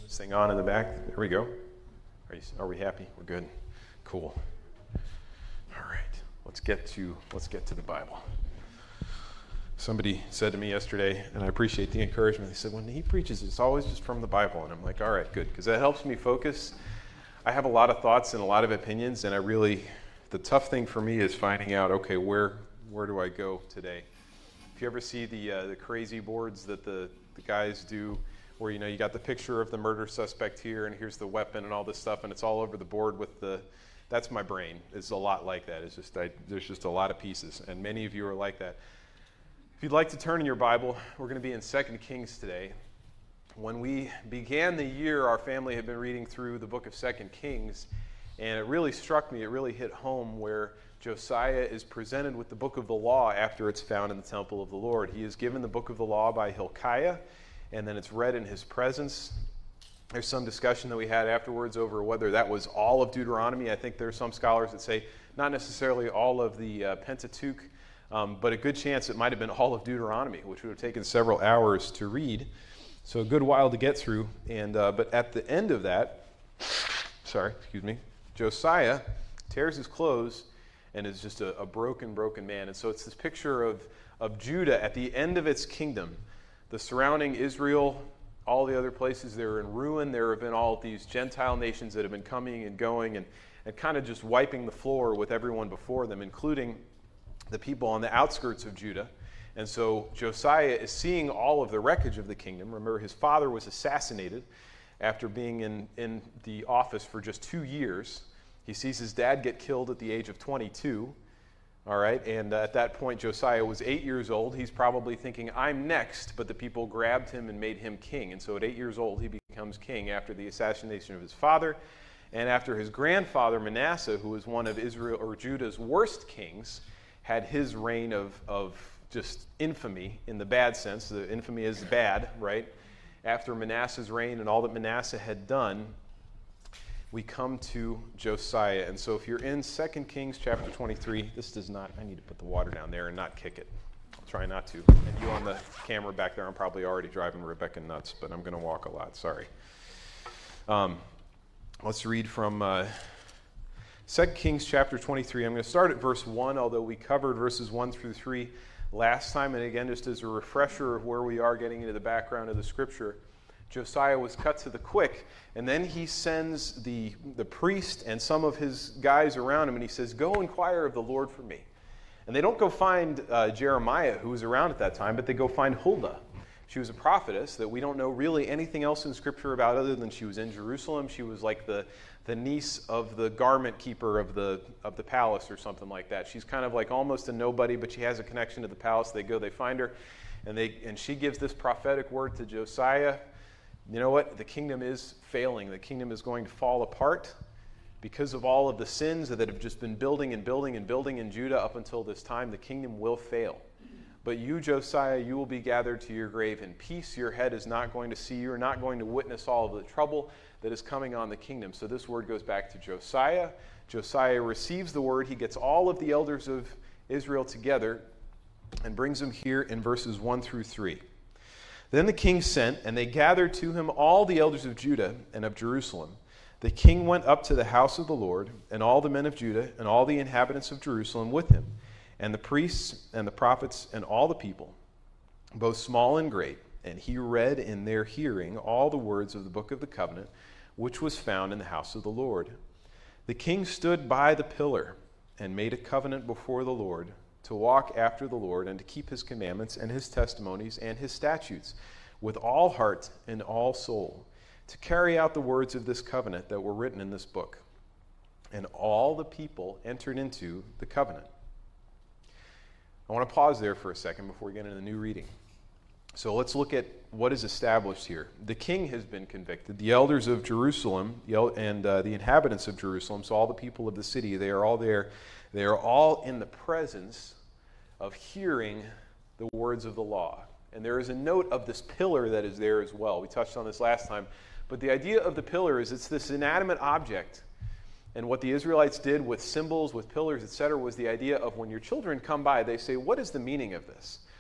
this thing on in the back? There we go. Are we happy? We're good. Cool. All right. Let's get to the Bible. Somebody said to me yesterday, and I appreciate the encouragement, they said, when he preaches, it's always just from the Bible. And I'm like, all right, good, because that helps me focus. I have a lot of thoughts and a lot of opinions, and the tough thing for me is finding out, okay, where do I go today? If you ever see the crazy boards that the guys do, where you got the picture of the murder suspect here, and here's the weapon and all this stuff, and it's all over the board that's my brain. It's a lot like that. It's just there's just a lot of pieces, and many of you are like that. If you'd like to turn in your Bible, we're going to be in 2 Kings today. When we began the year, our family had been reading through the book of 2 Kings, and it really struck me, it really hit home where Josiah is presented with the book of the law after it's found in the temple of the Lord. He is given the book of the law by Hilkiah, and then it's read in his presence. There's some discussion that we had afterwards over whether that was all of Deuteronomy. I think there are some scholars that say not necessarily all of the Pentateuch, but a good chance it might have been all of Deuteronomy, which would have taken several hours to read. So a good while to get through. But at the end of that, Josiah tears his clothes and is just a broken man. And so it's this picture of Judah at the end of its kingdom. The surrounding Israel, all the other places, they were in ruin. There have been all of these Gentile nations that have been coming and going and kind of just wiping the floor with everyone before them, including the people on the outskirts of Judah. And so Josiah is seeing all of the wreckage of the kingdom. Remember, his father was assassinated after being in the office for just 2 years. He sees his dad get killed at the age of 22. All right, and at that point, Josiah was 8 years old. He's probably thinking, I'm next, but the people grabbed him and made him king. And so at 8 years old, he becomes king after the assassination of his father. And after his grandfather, Manasseh, who was one of Israel or Judah's worst kings, had his reign of just infamy in the bad sense. The infamy is bad, right? After Manasseh's reign and all that Manasseh had done, we come to Josiah. And so if you're in 2 Kings chapter 23, I need to put the water down there and not kick it. I'll try not to. And you on the camera back there, I'm probably already driving Rebecca nuts, but I'm going to walk a lot, sorry. Let's read from 2 Kings chapter 23. I'm going to start at verse 1, although we covered verses 1 through 3 last time. And again, just as a refresher of where we are getting into the background of the scripture, Josiah was cut to the quick, and then he sends the priest and some of his guys around him, and he says, go inquire of the Lord for me. And they don't go find Jeremiah, who was around at that time, but they go find Huldah. She was a prophetess that we don't know really anything else in Scripture about other than she was in Jerusalem. She was like the niece of the garment keeper of the palace or something like that. She's kind of like almost a nobody, but she has a connection to the palace. They go, they find her, and she gives this prophetic word to Josiah. You know what? The kingdom is failing. The kingdom is going to fall apart because of all of the sins that have just been building in Judah up until this time. The kingdom will fail. But you, Josiah, you will be gathered to your grave in peace. Your head is not going to see. You are not going to witness all of the trouble that is coming on the kingdom. So this word goes back to Josiah. Josiah receives the word. He gets all of the elders of Israel together and brings them here in verses 1 through 3. Then the king sent, and they gathered to him all the elders of Judah and of Jerusalem. The king went up to the house of the Lord, and all the men of Judah and all the inhabitants of Jerusalem with him, and the priests and the prophets and all the people, both small and great. And he read in their hearing all the words of the book of the covenant, which was found in the house of the Lord. The king stood by the pillar and made a covenant before the Lord to walk after the Lord and to keep his commandments and his testimonies and his statutes with all heart and all soul, to carry out the words of this covenant that were written in this book. And all the people entered into the covenant. I want to pause there for a second before we get into the new reading. So let's look at what is established here. The king has been convicted. The elders of Jerusalem and the inhabitants of Jerusalem, so all the people of the city, they are all there. They are all in the presence of hearing the words of the law. And there is a note of this pillar that is there as well. We touched on this last time. But the idea of the pillar is it's this inanimate object. And what the Israelites did with symbols, with pillars, etc., was the idea of when your children come by, they say, what is the meaning of this?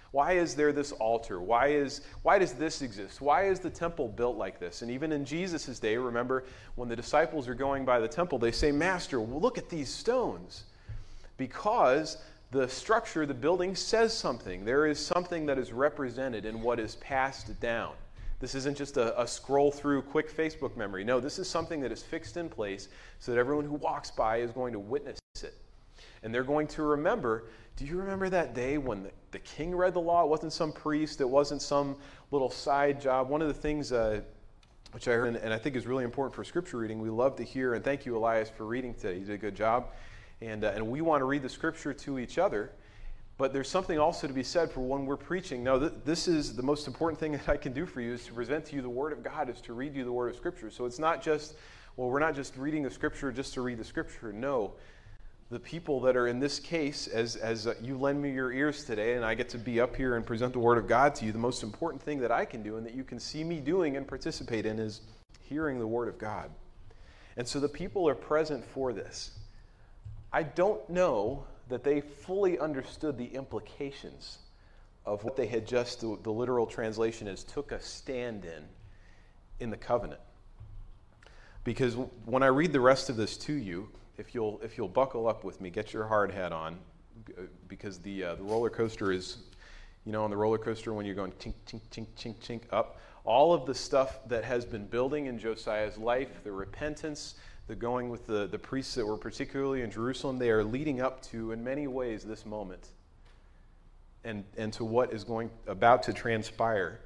Why is there this altar? Why does this exist? Why is the temple built like this? And even in Jesus' day, remember, when the disciples are going by the temple, they say, Master, look at these stones. Because the structure, the building says something. There is something that is represented in what is passed down. This isn't just a scroll through quick Facebook memory. No, this is something that is fixed in place so that everyone who walks by is going to witness it. And they're going to remember, do you remember that day when the king read the law? It wasn't some priest. It wasn't some little side job. One of the things which I heard and I think is really important for scripture reading, we love to hear, and thank you, Elias, for reading today. You did a good job. And we want to read the scripture to each other. But there's something also to be said for when we're preaching. No, this is the most important thing that I can do for you, is to present to you the Word of God, is to read you the Word of Scripture. So it's not just, we're not just reading the Scripture just to read the Scripture. No. The people that are in this case, as you lend me your ears today and I get to be up here and present the Word of God to you, the most important thing that I can do and that you can see me doing and participate in is hearing the Word of God. And so the people are present for this. I don't know that they fully understood the implications of what they had just, the literal translation is, took a stand in the covenant. Because when I read the rest of this to you, if you'll buckle up with me, get your hard hat on, because the roller coaster is, on the roller coaster when you're going tink, tink, tink, tink, tink up, all of the stuff that has been building in Josiah's life, the repentance, the going with the priests that were particularly in Jerusalem, they are leading up to, in many ways, this moment and to what is about to transpire.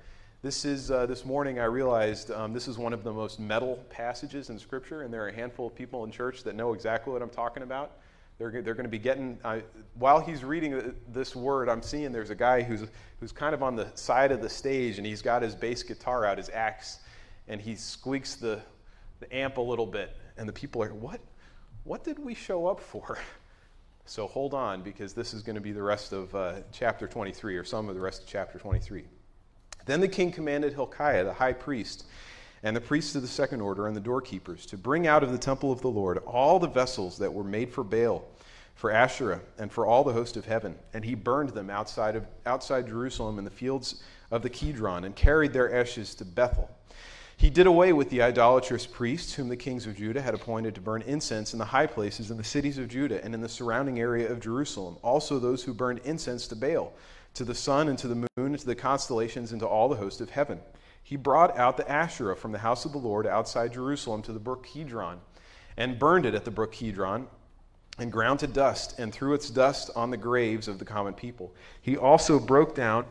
This morning I realized this is one of the most metal passages in Scripture, and there are a handful of people in church that know exactly what I'm talking about. They're going to be getting, while he's reading this word, I'm seeing there's a guy who's kind of on the side of the stage, and he's got his bass guitar out, his axe, and he squeaks the amp a little bit, and the people are, what did we show up for? So hold on, because this is going to be the rest of chapter 23, or some of the rest of chapter 23. Then the king commanded Hilkiah, the high priest, and the priests of the second order and the doorkeepers to bring out of the temple of the Lord all the vessels that were made for Baal, for Asherah, and for all the host of heaven. And he burned them outside Jerusalem in the fields of the Kidron, and carried their ashes to Bethel. He did away with the idolatrous priests whom the kings of Judah had appointed to burn incense in the high places in the cities of Judah and in the surrounding area of Jerusalem, also those who burned incense to Baal, to the sun and to the moon and to the constellations and to all the host of heaven. He brought out the Asherah from the house of the Lord outside Jerusalem to the brook Kidron, and burned it at the brook Kidron, and ground to dust, and threw its dust on the graves of the common people. He also broke down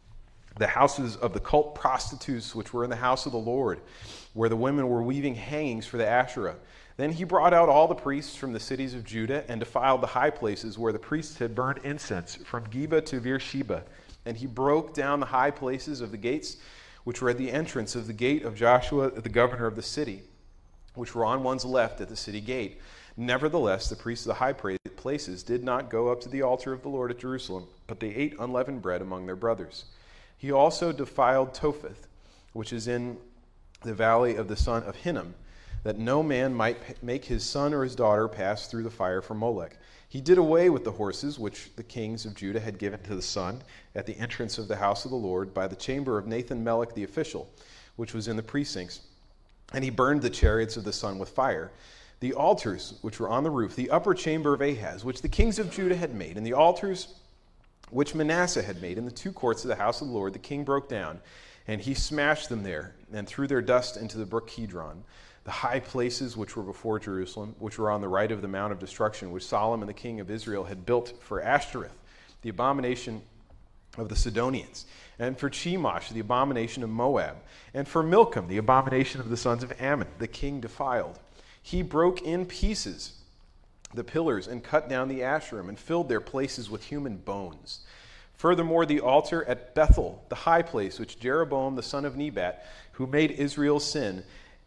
the houses of the cult prostitutes which were in the house of the Lord, where the women were weaving hangings for the Asherah. Then he brought out all the priests from the cities of Judah and defiled the high places where the priests had burned incense, from Geba to Beersheba. And he broke down the high places of the gates which were at the entrance of the gate of Joshua, the governor of the city, which were on one's left at the city gate. Nevertheless, the priests of the high places did not go up to the altar of the Lord at Jerusalem, but they ate unleavened bread among their brothers. He also defiled Topheth, which is in the valley of the son of Hinnom, that no man might make his son or his daughter pass through the fire for Molech. He did away with the horses which the kings of Judah had given to the sun at the entrance of the house of the Lord by the chamber of Nathan Melech the official, which was in the precincts. And he burned the chariots of the sun with fire. The altars which were on the roof, the upper chamber of Ahaz, which the kings of Judah had made, and the altars which Manasseh had made in the two courts of the house of the Lord, the king broke down, and he smashed them there, and threw their dust into the brook Kidron. The high places which were before Jerusalem, which were on the right of the Mount of Destruction, which Solomon the king of Israel had built for Ashtoreth, the abomination of the Sidonians, and for Chemosh, the abomination of Moab, and for Milcom, the abomination of the sons of Ammon, the king defiled. He broke in pieces the pillars and cut down the Asherim and filled their places with human bones. Furthermore, the altar at Bethel, the high place which Jeroboam the son of Nebat, who made Israel sin,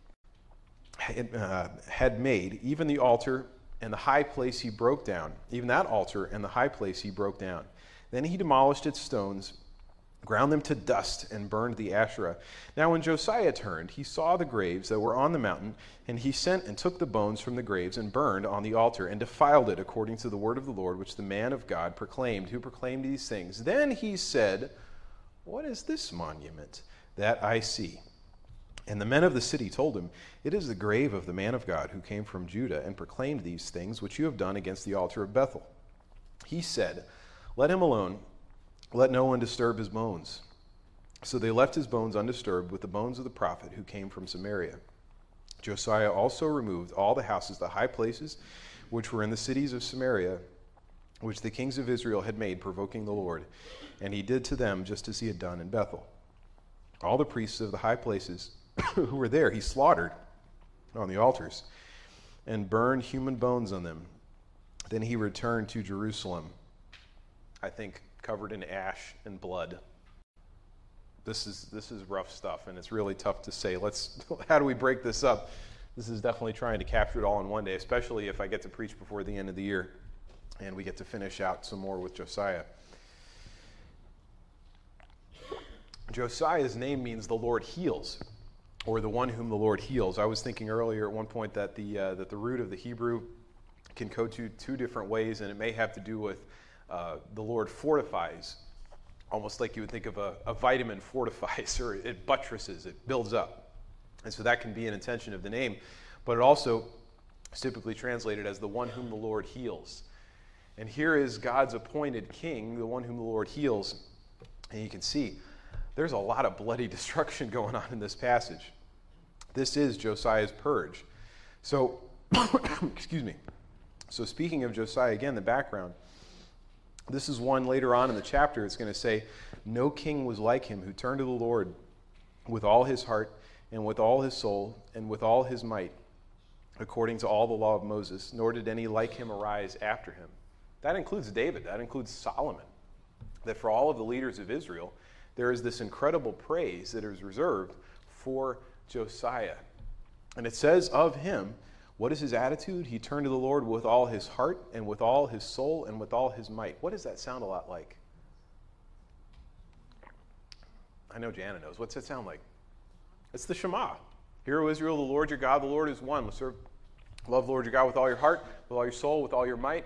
had made, even the altar and the high place he broke down. Even that altar and the high place he broke down. Then he demolished its stones ground them to dust, and burned the Asherah. Now when Josiah turned, he saw the graves that were on the mountain, and he sent and took the bones from the graves and burned on the altar, and defiled it according to the word of the Lord, which the man of God proclaimed, who proclaimed these things. Then he said, "What is this monument that I see?" And the men of the city told him, "It is the grave of the man of God who came from Judah and proclaimed these things which you have done against the altar of Bethel." He said, "Let him alone. Let no one disturb his bones." So they left his bones undisturbed with the bones of the prophet who came from Samaria. Josiah also removed all the houses, the high places, which were in the cities of Samaria, which the kings of Israel had made, provoking the Lord. And he did to them just as he had done in Bethel. All the priests of the high places who were there he slaughtered on the altars and burned human bones on them. Then he returned to Jerusalem, I think covered in ash and blood. This is rough stuff, and it's really tough to say. How do we break this up? This is definitely trying to capture it all in one day, especially if I get to preach before the end of the year and we get to finish out some more with Josiah. Josiah's name means the Lord heals, or the one whom the Lord heals. I was thinking earlier at one point that the root of the Hebrew can go two different ways, and it may have to do with the Lord fortifies, almost like you would think of a vitamin fortifies, or it buttresses, it builds up. And so that can be an intention of the name, but it also is typically translated as the one whom the Lord heals. And here is God's appointed king, the one whom the Lord heals, and you can see there's a lot of bloody destruction going on in this passage. This is Josiah's purge. So, excuse me. So speaking of Josiah, again, the background, this is one later on in the chapter. It's going to say, "No king was like him who turned to the Lord with all his heart and with all his soul and with all his might, according to all the law of Moses, nor did any like him arise after him." That includes David. That includes Solomon. That for all of the leaders of Israel, there is this incredible praise that is reserved for Josiah. And it says of him, what is his attitude? He turned to the Lord with all his heart and with all his soul and with all his might. What does that sound a lot like? I know Jana knows. What's that sound like? It's the Shema. Hear, O Israel, the Lord your God, the Lord is one. Love the Lord your God with all your heart, with all your soul, with all your might.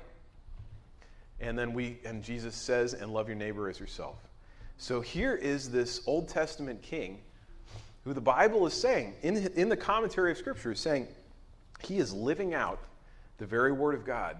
And Jesus says, and love your neighbor as yourself. So here is this Old Testament king who the Bible is saying, in the commentary of Scripture, is saying he is living out the very word of God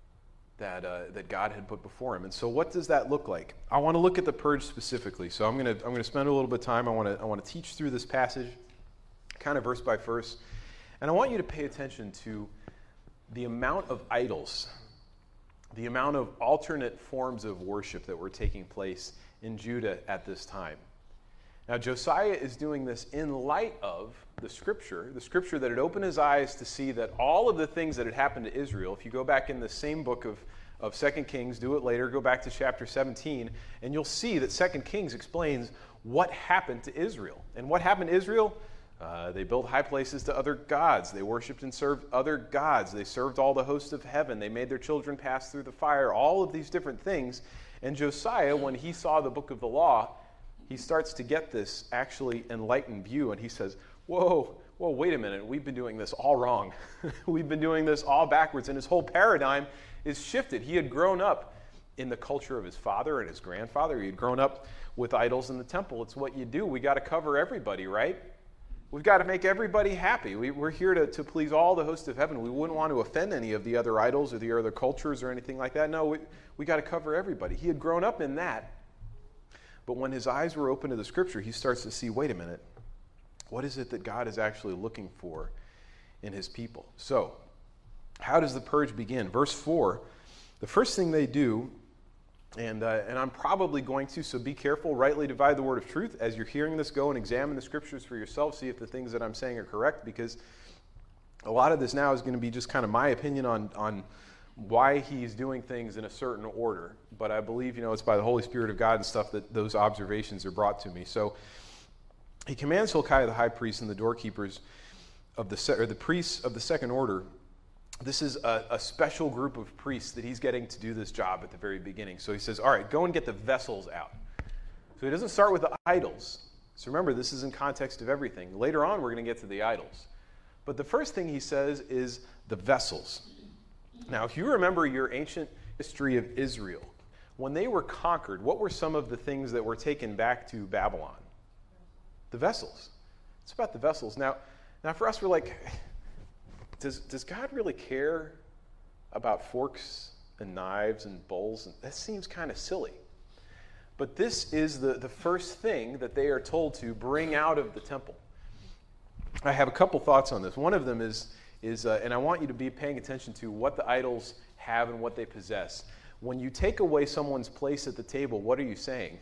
that God had put before him. And so what does that look like? I want to look at the purge specifically. So I'm going to spend a little bit of time. I want to teach through this passage, kind of verse by verse. And I want you to pay attention to the amount of idols, the amount of alternate forms of worship that were taking place in Judah at this time. Now, Josiah is doing this in light of the scripture that had opened his eyes to see that all of the things that had happened to Israel, if you go back in the same book of 2 Kings, do it later, go back to chapter 17, and you'll see that 2 Kings explains what happened to Israel. And what happened to Israel? They built high places to other gods. They worshipped and served other gods. They served all the hosts of heaven. They made their children pass through the fire. All of these different things. And Josiah, when he saw the book of the law, he starts to get this actually enlightened view, and he says, whoa, wait a minute. We've been doing this all wrong. We've been doing this all backwards, and his whole paradigm is shifted. He had grown up in the culture of his father and his grandfather. He had grown up with idols in the temple. It's what you do. We got to cover everybody, right? We've got to make everybody happy. We're here to please all the hosts of heaven. We wouldn't want to offend any of the other idols or the other cultures or anything like that. No, we got to cover everybody. He had grown up in that. But when his eyes were open to the scripture, he starts to see, wait a minute, what is it that God is actually looking for in his people? So, how does the purge begin? Verse 4, the first thing they do, and I'm probably going to, so be careful, rightly divide the word of truth. As you're hearing this, go and examine the scriptures for yourself, see if the things that I'm saying are correct, because a lot of this now is going to be just kind of my opinion on why he's doing things in a certain order. But I believe, it's by the Holy Spirit of God and stuff that those observations are brought to me. So he commands Hilkiah the high priest and the doorkeepers of the priests of the second order. This is a special group of priests that he's getting to do this job at the very beginning. So he says, all right, go and get the vessels out. So he doesn't start with the idols. So remember, this is in context of everything. Later on, we're going to get to the idols. But the first thing he says is the vessels. Now, if you remember your ancient history of Israel, when they were conquered, what were some of the things that were taken back to Babylon? The vessels. It's about the vessels. Now for us, we're like, does God really care about forks and knives and bowls? And that seems kind of silly. But this is the first thing that they are told to bring out of the temple. I have a couple thoughts on this. One of them is and I want you to be paying attention to what the idols have and what they possess. When you take away someone's place at the table, what are you saying?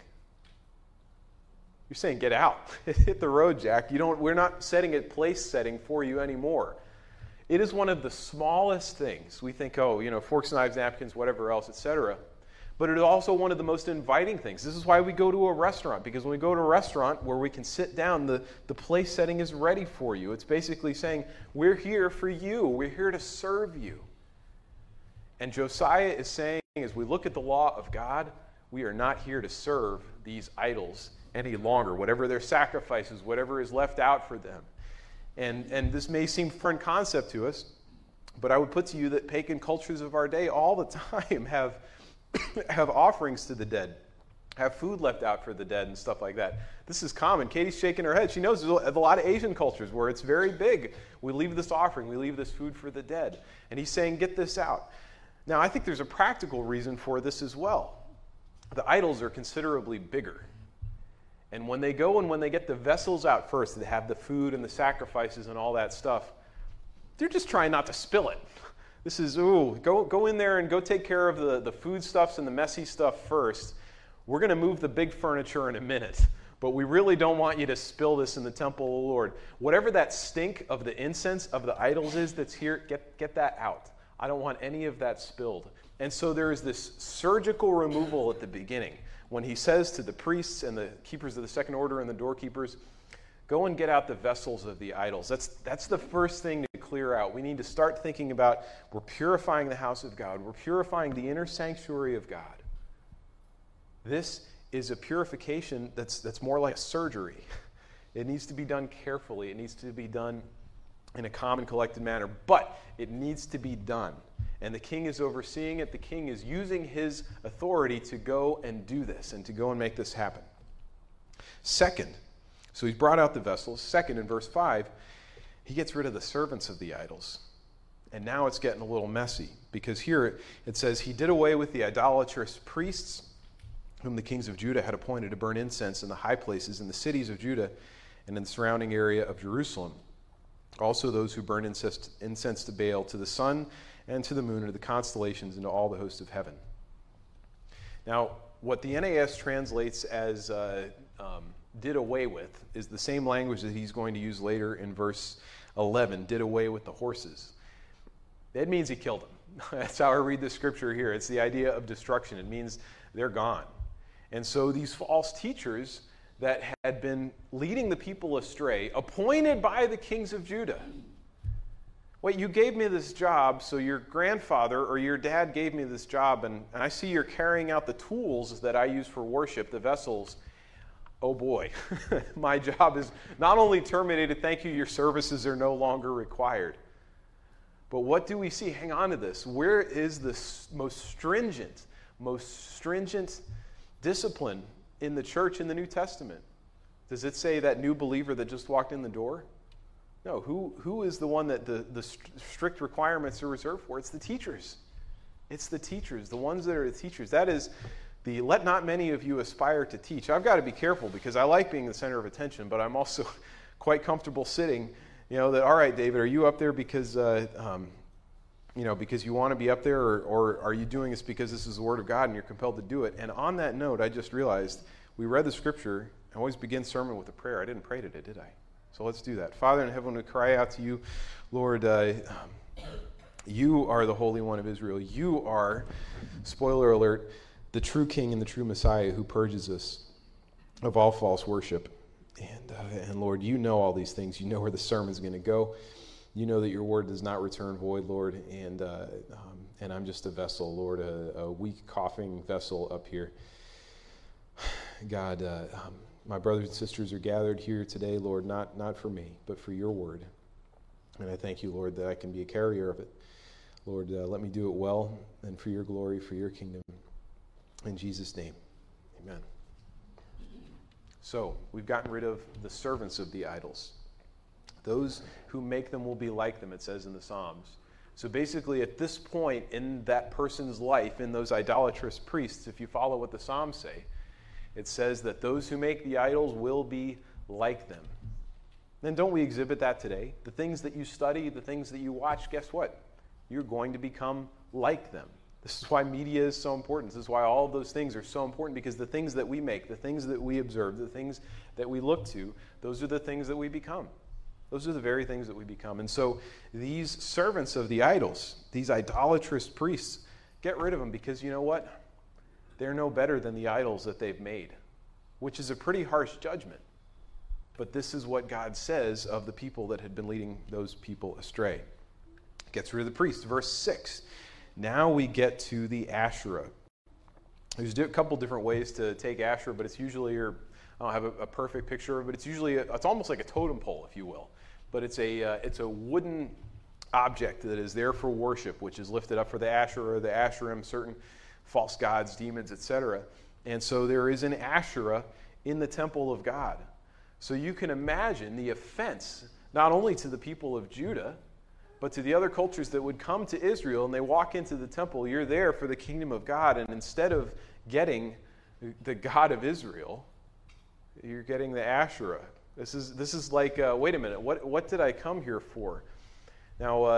You're saying, get out. Hit the road, Jack. We're not setting a place setting for you anymore. It is one of the smallest things. We think, forks, knives, napkins, whatever else, etc. But it is also one of the most inviting things. This is why we go to a restaurant, because when we go to a restaurant where we can sit down, the place setting is ready for you. It's basically saying, we're here for you. We're here to serve you. And Josiah is saying, as we look at the law of God, we are not here to serve these idols any longer, whatever their sacrifices, whatever is left out for them. And this may seem foreign concept to us, but I would put to you that pagan cultures of our day all the time have offerings to the dead, have food left out for the dead and stuff like that. This is common. Katie's shaking her head. She knows there's a lot of Asian cultures where it's very big. We leave this offering. We leave this food for the dead. And he's saying, get this out. Now, I think there's a practical reason for this as well. The idols are considerably bigger. And when they go and when they get the vessels out first, they have the food and the sacrifices and all that stuff, they're just trying not to spill it. This is, go in there and go take care of the foodstuffs and the messy stuff first. We're going to move the big furniture in a minute, but we really don't want you to spill this in the temple of the Lord. Whatever that stink of the incense of the idols is that's here, get that out. I don't want any of that spilled. And so there is this surgical removal at the beginning when he says to the priests and the keepers of the second order and the doorkeepers, go and get out the vessels of the idols. That's the first thing to clear out. We need to start thinking about, we're purifying the house of God. We're purifying the inner sanctuary of God. This is a purification that's more like a surgery. It needs to be done carefully. It needs to be done in a calm and collected manner, but it needs to be done. And the king is overseeing it. The king is using his authority to go and do this and to go and make this happen. Second, so he's brought out the vessels. Second, in verse 5, he gets rid of the servants of the idols. And now it's getting a little messy, because here it says, he did away with the idolatrous priests whom the kings of Judah had appointed to burn incense in the high places in the cities of Judah and in the surrounding area of Jerusalem. Also those who burn incense to Baal, to the sun and to the moon, and to the constellations, and to all the hosts of heaven. Now, what the NAS translates as did away with is the same language that he's going to use later in verse 11, did away with the horses. That means he killed them. That's how I read the scripture here. It's the idea of destruction. It means they're gone. And so these false teachers that had been leading the people astray, appointed by the kings of Judah. Wait, you gave me this job, so your grandfather or your dad gave me this job, and I see you're carrying out the tools that I use for worship, the vessels. Oh boy, my job is not only terminated, thank you, your services are no longer required. But what do we see? Hang on to this. Where is the most stringent discipline in the church in the New Testament? Does it say that new believer that just walked in the door? No. Who is the one that the strict requirements are reserved for? It's the teachers. It's the teachers, the ones that are the teachers. That is the let not many of you aspire to teach. I've got to be careful because I like being the center of attention, but I'm also quite comfortable sitting, that, all right, David, are you up there because because you want to be up there, or are you doing this because this is the Word of God and you're compelled to do it? And on that note, I just realized we read the scripture. I always begin sermon with a prayer. I didn't pray today, did I? So let's do that. Father in heaven, we cry out to you, Lord, you are the Holy One of Israel. You are, spoiler alert, the true King and the true Messiah who purges us of all false worship. And Lord, you know all these things. You know where the sermon's going to go. You know that your word does not return void, Lord, and I'm just a vessel, Lord, a weak, coughing vessel up here. God, my brothers and sisters are gathered here today, Lord, not for me, but for your word. And I thank you, Lord, that I can be a carrier of it. Lord, let me do it well and for your glory, for your kingdom. In Jesus' name, amen. So, we've gotten rid of the servants of the idols. Those who make them will be like them, it says in the Psalms. So basically, at this point in that person's life, in those idolatrous priests, if you follow what the Psalms say, it says that those who make the idols will be like them. And don't we exhibit that today? The things that you study, the things that you watch, guess what? You're going to become like them. This is why media is so important. This is why all of those things are so important, because the things that we make, the things that we observe, the things that we look to, those are the things that we become. Those are the very things that we become. And so these servants of the idols, these idolatrous priests, get rid of them, because you know what? They're no better than the idols that they've made, which is a pretty harsh judgment. But this is what God says of the people that had been leading those people astray. Gets rid of the priests. Verse 6. Now we get to the Asherah. There's a couple different ways to take Asherah, but it's usually, I don't have a perfect picture of it, but it's usually, it's almost like a totem pole, if you will. But it's a wooden object that is there for worship, which is lifted up for the Asherah, the Asherim, certain false gods, demons, etc. And so there is an Asherah in the temple of God. So you can imagine the offense, not only to the people of Judah, but to the other cultures that would come to Israel, and they walk into the temple. You're there for the kingdom of God, and instead of getting the God of Israel, you're getting the Asherah. This is like, wait a minute, what did I come here for? Now,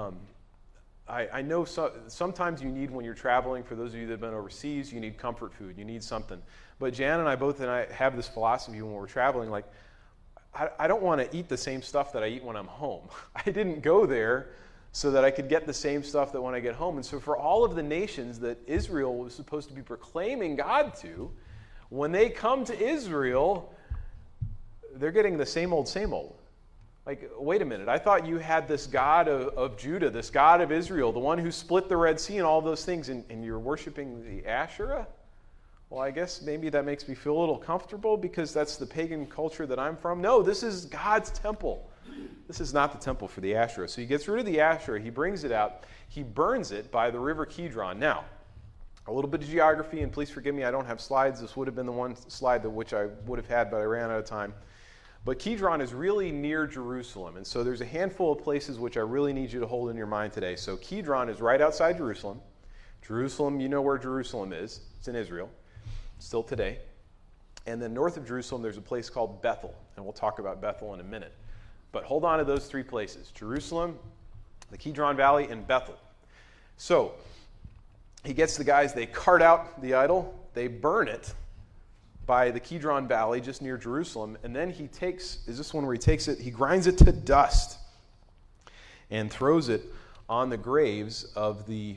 I know sometimes you need, when you're traveling, for those of you that have been overseas, you need comfort food, you need something. But Jan and I have this philosophy when we're traveling, like, I don't want to eat the same stuff that I eat when I'm home. I didn't go there so that I could get the same stuff that when I get home. And so for all of the nations that Israel was supposed to be proclaiming God to, when they come to Israel, they're getting the same old, same old. Like, wait a minute, I thought you had this God of Judah, this God of Israel, the one who split the Red Sea and all those things, and you're worshiping the Asherah? Well, I guess maybe that makes me feel a little comfortable because that's the pagan culture that I'm from. No, this is God's temple. This is not the temple for the Asherah. So he gets rid of the Asherah, he brings it out, he burns it by the river Kidron. Now, a little bit of geography, and please forgive me, I don't have slides. This would have been the one slide which I would have had, but I ran out of time. But Kidron is really near Jerusalem, and so there's a handful of places which I really need you to hold in your mind today. So Kidron is right outside Jerusalem. Jerusalem, you know where Jerusalem is. It's in Israel, still today. And then north of Jerusalem, there's a place called Bethel, and we'll talk about Bethel in a minute. But hold on to those three places: Jerusalem, the Kidron Valley, and Bethel. So he gets the guys, they cart out the idol, they burn it by the Kidron Valley just near Jerusalem, and then he takes, is this one where he takes it, he grinds it to dust and throws it on the graves of the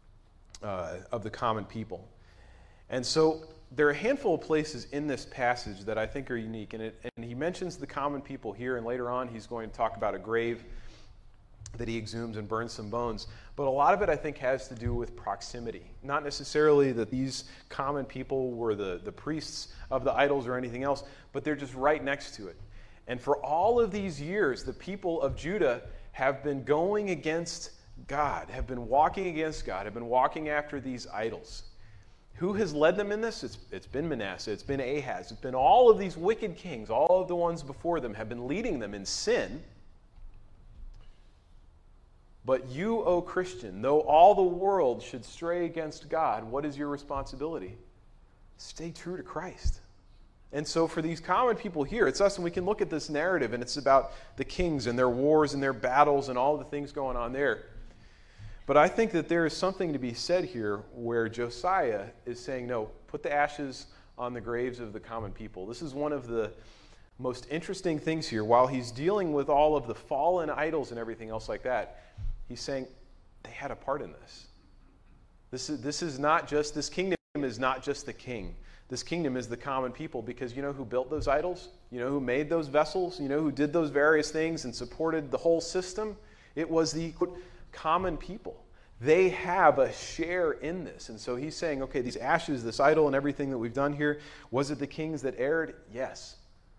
common people. And so there are a handful of places in this passage that I think are unique, and he mentions the common people here, and later on he's going to talk about a grave that he exhumes and burns some bones. But a lot of it, I think, has to do with proximity. Not necessarily that these common people were the priests of the idols or anything else, but they're just right next to it. And for all of these years, the people of Judah have been going against God, have been walking against God, have been walking after these idols. Who has led them in this? It's been Manasseh, it's been Ahaz, it's been all of these wicked kings. All of the ones before them have been leading them in sin. But you, O Christian, though all the world should stray against God, what is your responsibility? Stay true to Christ. And so for these common people here, it's us, and we can look at this narrative, and it's about the kings and their wars and their battles and all the things going on there. But I think that there is something to be said here where Josiah is saying, no, put the ashes on the graves of the common people. This is one of the most interesting things here. While he's dealing with all of the fallen idols and everything else like that, he's saying they had a part in this. This is not just, this kingdom is not just the king. This kingdom is the common people, because you know who built those idols? You know who made those vessels? You know who did those various things and supported the whole system? It was the common people. they have a share in this. And so he's saying, okay, these ashes, this idol and everything that we've done here, was it the kings that erred? Yes.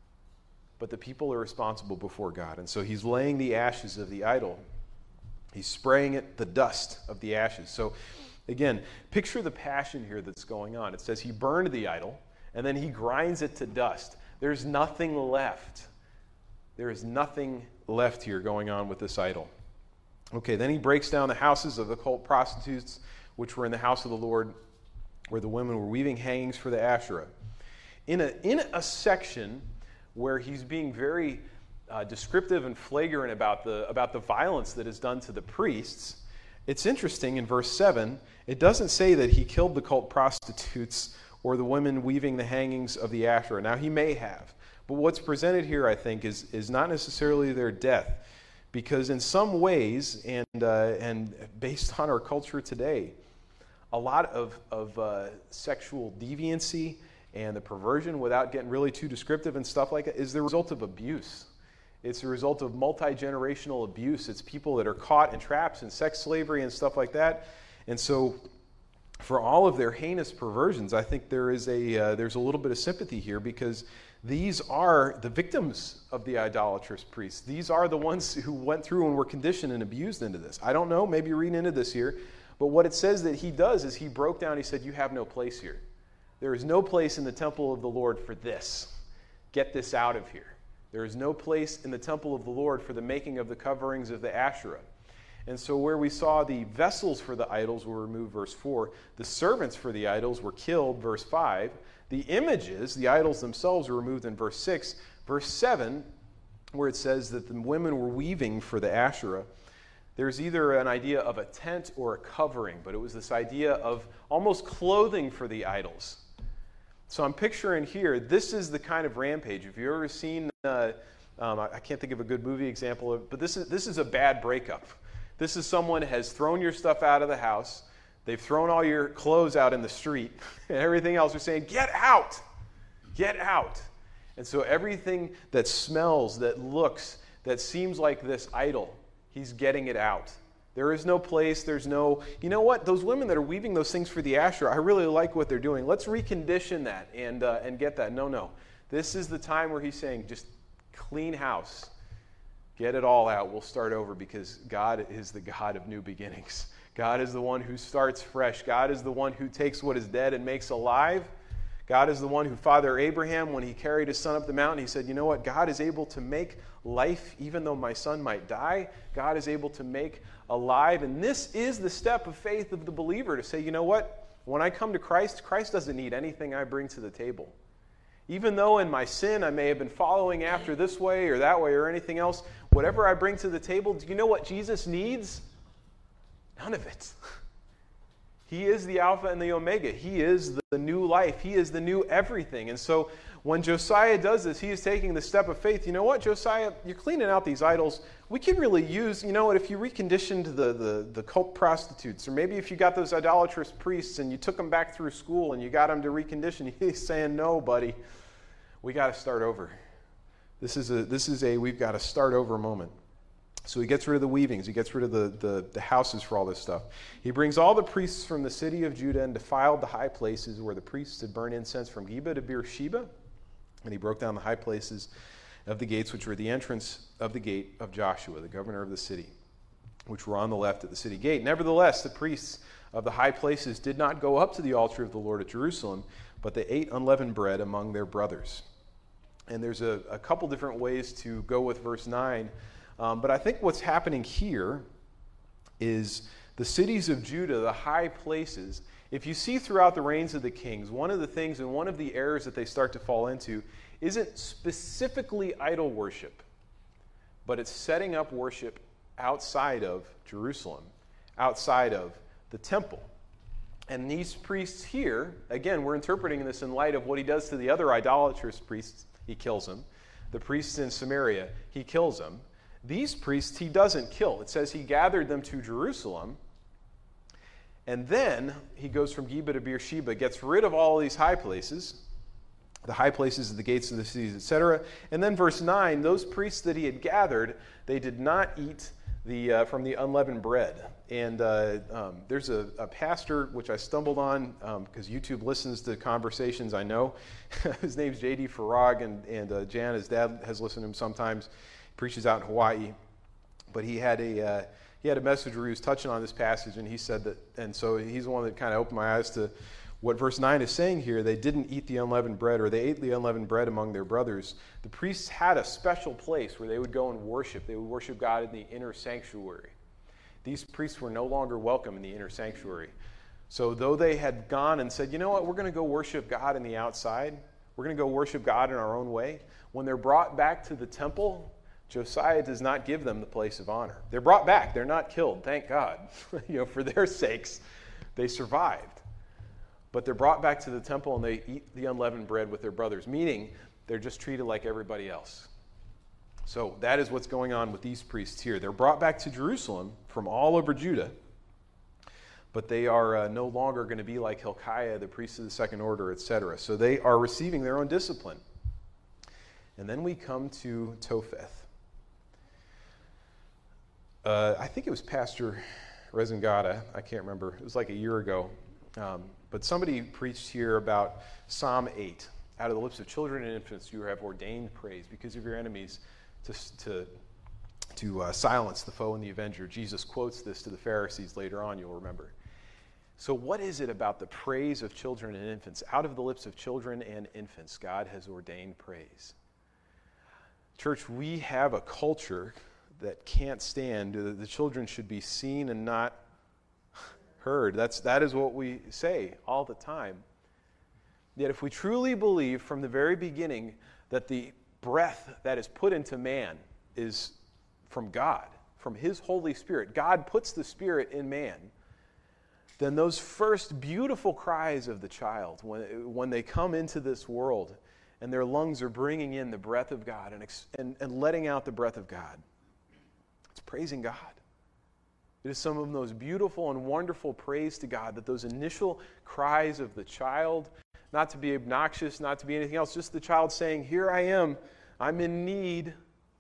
But the people are responsible before God. And so he's laying the ashes of the idol. He's spraying it, the dust of the ashes. So again, picture the passion here that's going on. It says he burned the idol, and then he grinds it to dust. There's nothing left. There is nothing left here going on with this idol. Okay, then he breaks down the houses of the cult prostitutes, which were in the house of the Lord, where the women were weaving hangings for the Asherah. In a section where he's being very descriptive and flagrant about the violence that is done to the priests, it's interesting in verse 7, it doesn't say that he killed the cult prostitutes or the women weaving the hangings of the Asherah. Now, he may have. But what's presented here, I think, is not necessarily their death. Because in some ways, and based on our culture today, a lot of sexual deviancy and the perversion, without getting really too descriptive and stuff like that, is the result of abuse. It's the result of multi-generational abuse. It's people that are caught in traps and sex slavery and stuff like that. And so for all of their heinous perversions, I think there's a little bit of sympathy here, because these are the victims of the idolatrous priests. These are the ones who went through and were conditioned and abused into this. I don't know, maybe you're reading into this here, but what it says that he does is he broke down, he said, you have no place here. There is no place in the temple of the Lord for this. Get this out of here. There is no place in the temple of the Lord for the making of the coverings of the Asherah. And so where we saw the vessels for the idols were removed, verse 4, the servants for the idols were killed, verse 5, the images, the idols themselves, were removed in verse 6. Verse 7, where it says that the women were weaving for the Asherah, there's either an idea of a tent or a covering, but it was this idea of almost clothing for the idols. So I'm picturing here, this is the kind of rampage. If you've ever seen, I can't think of a good movie example of, but this is a bad breakup. This is someone has thrown your stuff out of the house. They've thrown all your clothes out in the street and everything else. They're saying, get out, get out. And so everything that smells, that looks, that seems like this idol, he's getting it out. There is no place, there's no, you know what, those women that are weaving those things for the Asherah, I really like what they're doing. Let's recondition that and get that. No. This is the time where he's saying, just clean house. Get it all out. We'll start over, because God is the God of new beginnings. God is the one who starts fresh. God is the one who takes what is dead and makes alive. God is the one who Father Abraham, when he carried his son up the mountain, he said, you know what? God is able to make life, even though my son might die. God is able to make alive. And this is the step of faith of the believer, to say, you know what? When I come to Christ, Christ doesn't need anything I bring to the table. Even though in my sin I may have been following after this way or that way or anything else, whatever I bring to the table, do you know what Jesus needs? None of it. He is the Alpha and the Omega. He is the new life. He is the new everything. And so when Josiah does this, he is taking the step of faith. You know what, Josiah, you're cleaning out these idols. We could really use, you know what, if you reconditioned the cult prostitutes, or maybe if you got those idolatrous priests and you took them back through school and you got them to recondition, he's saying, no, buddy, we got to start over. This is a we've got to start over moment. So he gets rid of the weavings. He gets rid of the houses for all this stuff. He brings all the priests from the city of Judah and defiled the high places where the priests had burned incense from Geba to Beersheba. And he broke down the high places of the gates, which were the entrance of the gate of Joshua, the governor of the city, which were on the left at the city gate. Nevertheless, the priests of the high places did not go up to the altar of the Lord at Jerusalem, but they ate unleavened bread among their brothers. And there's a couple different ways to go with verse 9. But I think what's happening here is the cities of Judah, the high places. If you see throughout the reigns of the kings, one of the things and one of the errors that they start to fall into isn't specifically idol worship, but it's setting up worship outside of Jerusalem, outside of the temple. And these priests here, again, we're interpreting this in light of what he does to the other idolatrous priests. He kills them. The priests in Samaria, he kills them. These priests he doesn't kill. It says he gathered them to Jerusalem, and then he goes from Geba to Beersheba, gets rid of all of these high places, the high places of the gates of the cities, etc. And then verse 9, those priests that he had gathered, they did not eat from the unleavened bread. And there's a pastor, which I stumbled on because YouTube listens to conversations I know. His name's J.D. Farag, and Jan, his dad, has listened to him sometimes. He preaches out in Hawaii. But he had a message where he was touching on this passage, and he said that, and so he's the one that kind of opened my eyes to what verse 9 is saying here. They didn't eat the unleavened bread, or they ate the unleavened bread among their brothers. The priests had a special place where they would go and worship. They would worship God in the inner sanctuary. These priests were no longer welcome in the inner sanctuary. So though they had gone and said, you know what, we're going to go worship God in the outside, we're going to go worship God in our own way, when they're brought back to the temple, Josiah does not give them the place of honor. They're brought back. They're not killed, thank God. For their sakes, they survived. But they're brought back to the temple and they eat the unleavened bread with their brothers, meaning they're just treated like everybody else. So that is what's going on with these priests here. They're brought back to Jerusalem from all over Judah, but they are no longer going to be like Hilkiah, the priest of the second order, etc. So they are receiving their own discipline. And then we come to Topheth. I think it was Pastor Rezengada. I can't remember. It was like a year ago. But somebody preached here about Psalm 8. Out of the lips of children and infants you have ordained praise because of your enemies to silence the foe and the avenger. Jesus quotes this to the Pharisees later on, you'll remember. So what is it about the praise of children and infants? Out of the lips of children and infants, God has ordained praise. Church, we have a culture that can't stand. The children should be seen and not heard. That is what we say all the time. Yet if we truly believe from the very beginning that the breath that is put into man is from God, from His Holy Spirit, God puts the Spirit in man, then those first beautiful cries of the child when they come into this world and their lungs are bringing in the breath of God and letting out the breath of God, it's praising God. It is some of the most beautiful and wonderful praise to God that those initial cries of the child, not to be obnoxious, not to be anything else, just the child saying, here I am, I'm in need.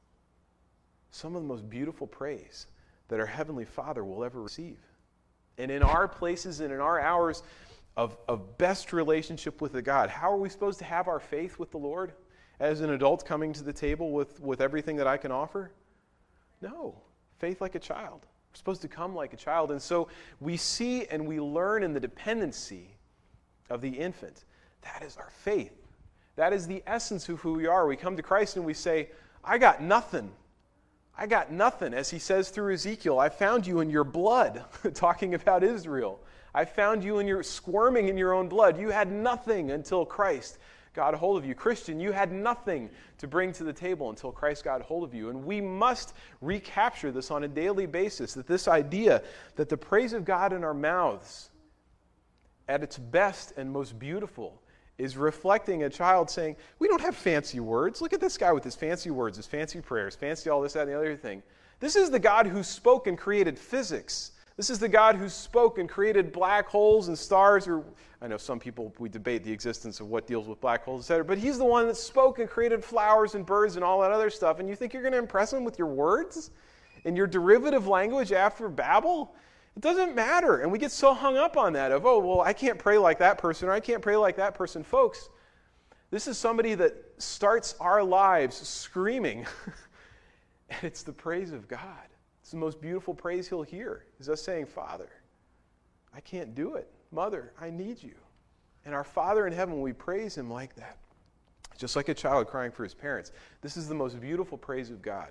Some of the most beautiful praise that our Heavenly Father will ever receive. And in our places and in our hours of best relationship with the God, how are we supposed to have our faith with the Lord as an adult coming to the table with everything that I can offer? No, faith like a child. We're supposed to come like a child. And so we see and we learn in the dependency of the infant. That is our faith. That is the essence of who we are. We come to Christ and we say, I got nothing. I got nothing. As He says through Ezekiel, I found you in your blood, talking about Israel. I found you in your squirming in your own blood. You had nothing until Christ got a hold of you. Christian, you had nothing to bring to the table until Christ got a hold of you. And we must recapture this on a daily basis, that this idea that the praise of God in our mouths at its best and most beautiful is reflecting a child saying, we don't have fancy words. Look at this guy with his fancy words, his fancy prayers, fancy all this, that, and the other thing. This is the God who spoke and created physics. This is the God who spoke and created black holes and stars, or I know some people, we debate the existence of what deals with black holes, etc., but He's the one that spoke and created flowers and birds and all that other stuff, and you think you're going to impress Him with your words and your derivative language after Babel? It doesn't matter, and we get so hung up on that of, oh, well, I can't pray like that person, or I can't pray like that person. Folks, this is somebody that starts our lives screaming, and it's the praise of God. It's the most beautiful praise He'll hear, is us saying, Father, I can't do it. Mother, I need you. And our Father in heaven, we praise Him like that. Just like a child crying for his parents. This is the most beautiful praise of God.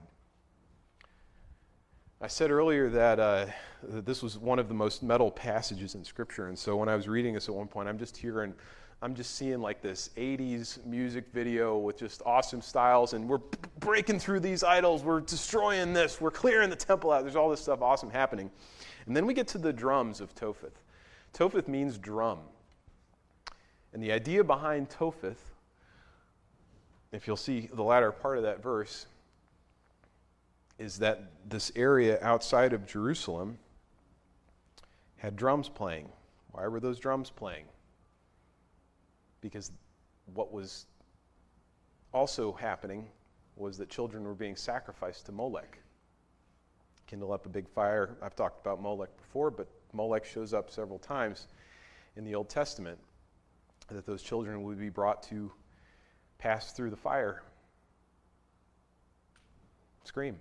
I said earlier that this was one of the most metal passages in Scripture, and so when I was reading this at one point, I'm just seeing like this 80s music video with just awesome styles, and we're breaking through these idols, we're destroying this, we're clearing the temple out, there's all this stuff awesome happening. And then we get to the drums of Topheth. Topheth means drum. And the idea behind Topheth, if you'll see the latter part of that verse, is that this area outside of Jerusalem had drums playing. Why were those drums playing? Because what was also happening was that children were being sacrificed to Molech. kindle up a big fire. I've talked about Molech before, but Molech shows up several times in the Old Testament, that those children would be brought to pass through the fire. Scream.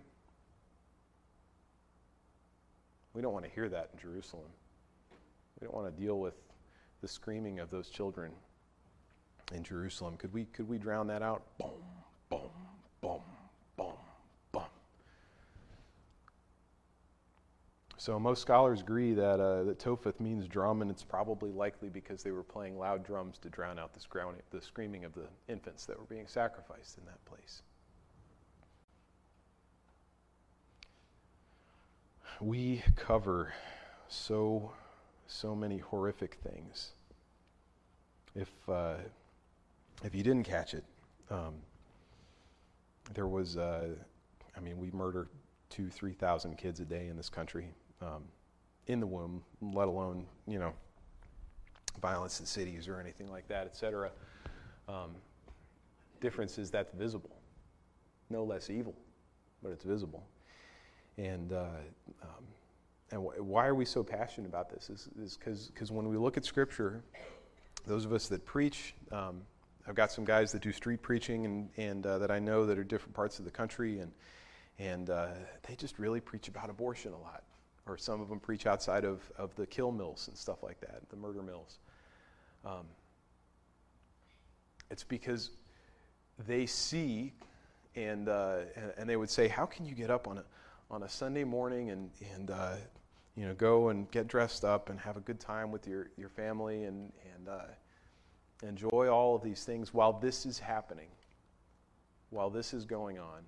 We don't want to hear that in Jerusalem. We don't want to deal with the screaming of those children in Jerusalem. Could we drown that out? Boom, boom, boom, boom, boom. So most scholars agree that Topheth means drum, and it's probably likely because they were playing loud drums to drown out the screaming of the infants that were being sacrificed in that place. We cover so many horrific things. If you didn't catch it, there was, we murder 2,000-3,000 kids a day in this country, in the womb, let alone, violence in cities or anything like that, etc. Difference is that's visible. No less evil, but it's visible. And why are we so passionate about this? Is because when we look at Scripture, those of us that preach, I've got some guys that do street preaching and that I know that are different parts of the country, and they just really preach about abortion a lot. Or some of them preach outside of the kill mills and stuff like that, the murder mills. It's because they see and they would say, how can you get up on a Sunday morning and go and get dressed up and have a good time with your family and enjoy all of these things while this is happening, while this is going on?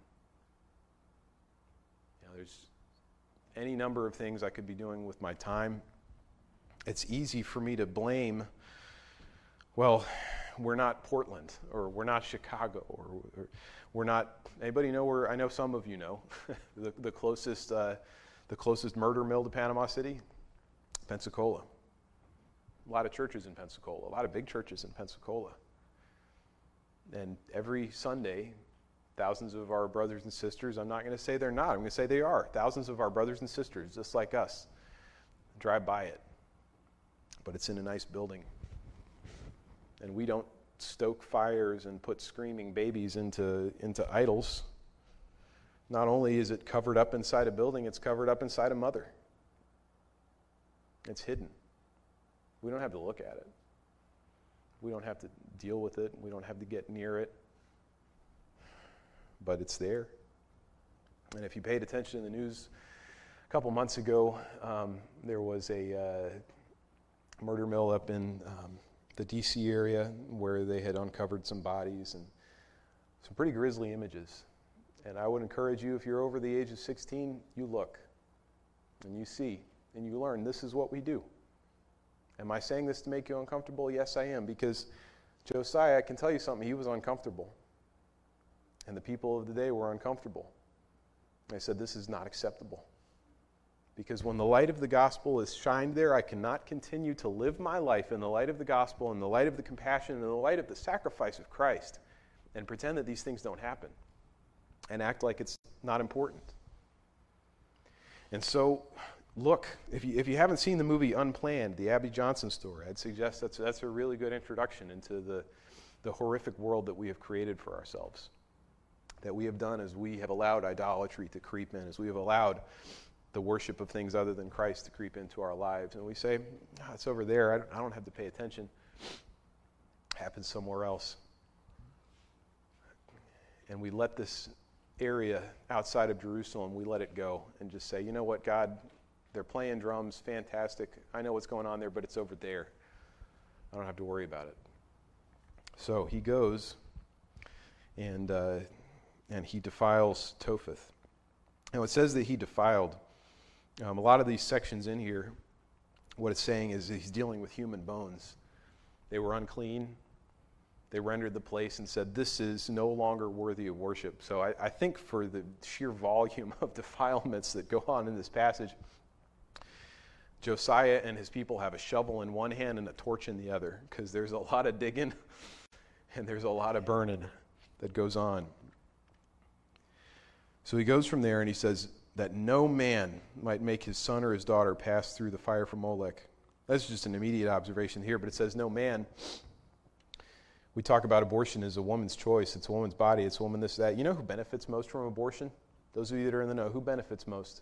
There's any number of things I could be doing with my time. It's easy for me to blame, well, we're not Portland, or we're not Chicago, or we're not, anybody know where, I know some of you know, the closest murder mill to Panama City? Pensacola. A lot of churches in Pensacola, a lot of big churches in Pensacola. And every Sunday, thousands of our brothers and sisters, I'm not going to say they're not, I'm going to say they are, thousands of our brothers and sisters, just like us, drive by it. But it's in a nice building. And we don't stoke fires and put screaming babies into idols. Not only is it covered up inside a building, it's covered up inside a mother. It's hidden. We don't have to look at it. We don't have to deal with it. We don't have to get near it. But it's there. And if you paid attention in the news a couple months ago, there was a murder mill up in the D.C. area where they had uncovered some bodies and some pretty grisly images. And I would encourage you, if you're over the age of 16, you look and you see and you learn this is what we do. Am I saying this to make you uncomfortable? Yes, I am, because Josiah, I can tell you something, he was uncomfortable. And the people of the day were uncomfortable. I said, this is not acceptable. Because when the light of the gospel is shined there, I cannot continue to live my life in the light of the gospel, in the light of the compassion, in the light of the sacrifice of Christ, and pretend that these things don't happen, and act like it's not important. And so, look, if you haven't seen the movie Unplanned, the Abby Johnson story, I'd suggest that's a really good introduction into the horrific world that we have created for ourselves, that we have done as we have allowed idolatry to creep in, as we have allowed the worship of things other than Christ to creep into our lives. And we say, it's over there, I don't have to pay attention. It happens somewhere else. And we let this area outside of Jerusalem, we let it go and just say, you know what, God, they're playing drums, fantastic. I know what's going on there, but it's over there. I don't have to worry about it. So he goes and he defiles Topheth. Now it says that he defiled. A lot of these sections in here, what it's saying is that he's dealing with human bones. They were unclean. They rendered the place and said, this is no longer worthy of worship. So I think for the sheer volume of defilements that go on in this passage, Josiah and his people have a shovel in one hand and a torch in the other, because there's a lot of digging and there's a lot of burning that goes on. So he goes from there and he says, that no man might make his son or his daughter pass through the fire from Molech. That's just an immediate observation here, but it says no man. We talk about abortion as a woman's choice. It's a woman's body. It's a woman this, that. You know who benefits most from abortion? Those of you that are in the know, who benefits most?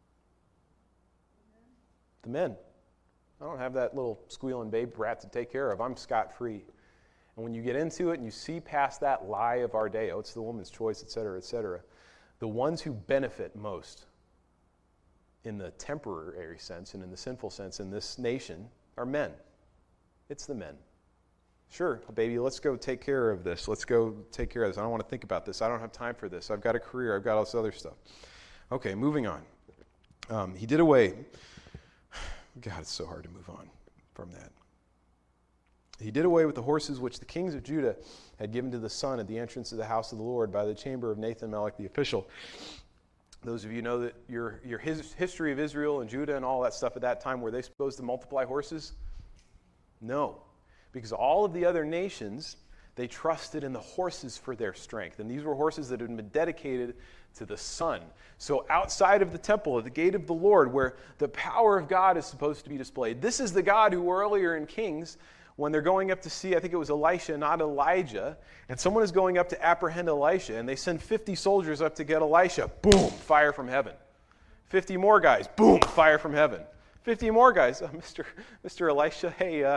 The men. I don't have that little squealing babe brat to take care of. I'm scot-free. And when you get into it and you see past that lie of our day, oh, it's the woman's choice, et cetera, the ones who benefit most in the temporary sense and in the sinful sense in this nation are men. It's the men. Sure, baby, let's go take care of this. Let's go take care of this. I don't want to think about this. I don't have time for this. I've got a career. I've got all this other stuff. Okay, moving on. He did away. God, it's so hard to move on from that. He did away with the horses which the kings of Judah had given to the sun at the entrance of the house of the Lord by the chamber of Nathan-Melech the official. Those of you know that your history of Israel and Judah and all that stuff at that time, were they supposed to multiply horses? No. Because all of the other nations, they trusted in the horses for their strength. And these were horses that had been dedicated to the sun. So outside of the temple, at the gate of the Lord, where the power of God is supposed to be displayed. This is the God who earlier in Kings, when they're going up to see, I think it was Elisha, not Elijah, and someone is going up to apprehend Elisha, and they send 50 soldiers up to get Elisha. Boom, fire from heaven. 50 more guys, boom, fire from heaven. 50 more guys, Mr. Elisha, hey,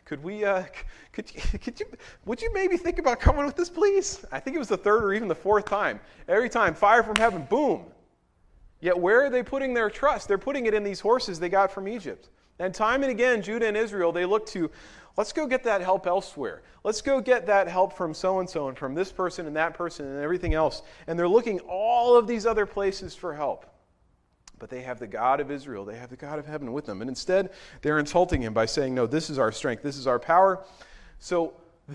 would you maybe think about coming with us, please? I think it was the third or even the fourth time. Every time, fire from heaven, boom. Yet where are they putting their trust? They're putting it in these horses they got from Egypt. And time and again, Judah and Israel, they look to, let's go get that help elsewhere. Let's go get that help from so-and-so and from this person and that person and everything else. And they're looking all of these other places for help. But they have the God of Israel, they have the God of heaven with them. And instead, they're insulting him by saying, no, this is our strength, this is our power. So,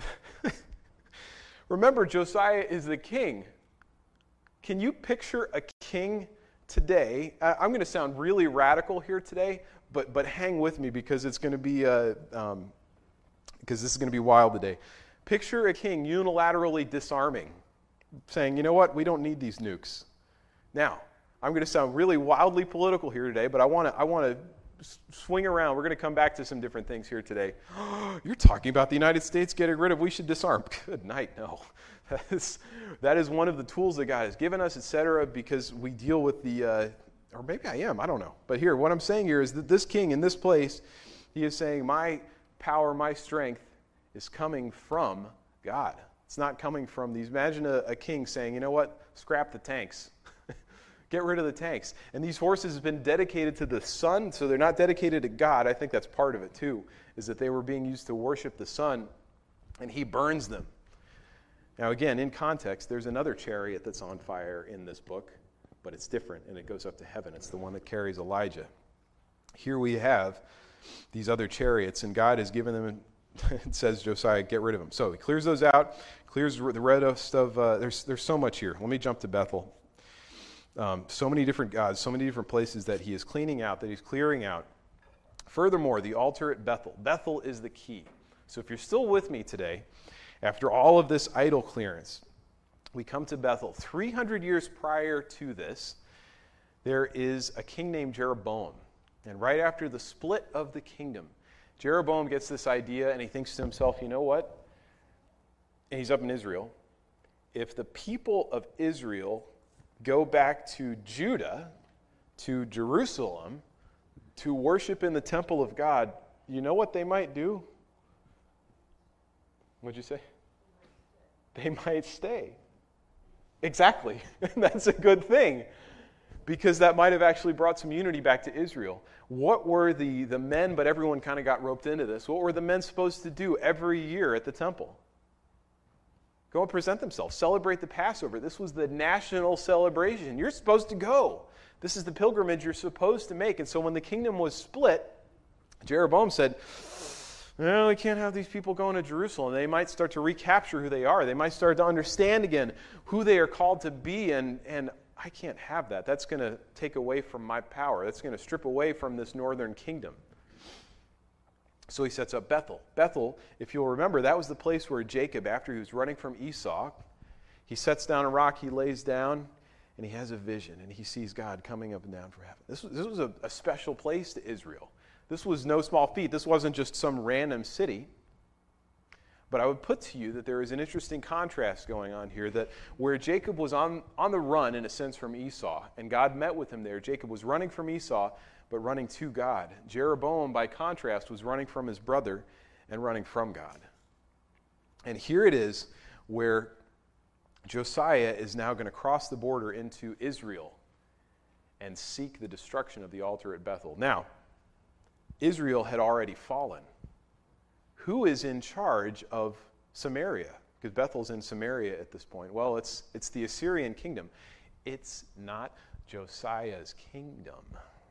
remember, Josiah is the king. Can you picture a king today? I'm going to sound really radical here today, but hang with me because it's going to be, because this is going to be wild today. Picture a king unilaterally disarming, saying, you know what, we don't need these nukes. Now, I'm going to sound really wildly political here today, but I want to swing around. We're going to come back to some different things here today. You're talking about the United States getting rid of, we should disarm. Good night, no. That is one of the tools that God has given us, etc., because we deal with the, or maybe I am, I don't know. But here, what I'm saying here is that this king in this place, he is saying, my power, my strength is coming from God. It's not coming from these. Imagine a king saying, you know what, scrap the tanks. Get rid of the tanks. And these horses have been dedicated to the sun, so they're not dedicated to God. I think that's part of it too, is that they were being used to worship the sun, and he burns them. Now again, in context, there's another chariot that's on fire in this book, but it's different, and it goes up to heaven. It's the one that carries Elijah. Here we have these other chariots, and God has given them, it says, Josiah, get rid of them. So he clears those out, clears the rest of, there's so much here. Let me jump to Bethel. So many different gods, so many different places that he is cleaning out, that he's clearing out. Furthermore, the altar at Bethel. Bethel is the key. So if you're still with me today, after all of this idol clearance, we come to Bethel. 300 years prior to this, there is a king named Jeroboam. And right after the split of the kingdom, Jeroboam gets this idea and he thinks to himself, you know what? And he's up in Israel. If the people of Israel go back to Judah, to Jerusalem, to worship in the temple of God, you know what they might do? What'd you say? They might stay. Exactly. That's a good thing, because that might have actually brought some unity back to Israel. What were the men, but everyone kind of got roped into this, what were the men supposed to do every year at the temple? Go and present themselves. Celebrate the Passover. This was the national celebration. You're supposed to go. This is the pilgrimage you're supposed to make. And so when the kingdom was split, Jeroboam said, well, we can't have these people going to Jerusalem. They might start to recapture who they are. They might start to understand again who they are called to be. And I can't have that. That's going to take away from my power. That's going to strip away from this northern kingdom. So he sets up Bethel. Bethel, if you'll remember, that was the place where Jacob, after he was running from Esau, he sets down a rock, he lays down, and he has a vision, and he sees God coming up and down from heaven. This was a special place to Israel. This was no small feat. This wasn't just some random city. But I would put to you that there is an interesting contrast going on here, that where Jacob was on the run, in a sense, from Esau, and God met with him there, Jacob was running from Esau, but running to God. Jeroboam, by contrast, was running from his brother and running from God. And here it is where Josiah is now going to cross the border into Israel and seek the destruction of the altar at Bethel. Now, Israel had already fallen. Who is in charge of Samaria? Because Bethel's in Samaria at this point. Well, it's the Assyrian kingdom. It's not Josiah's kingdom.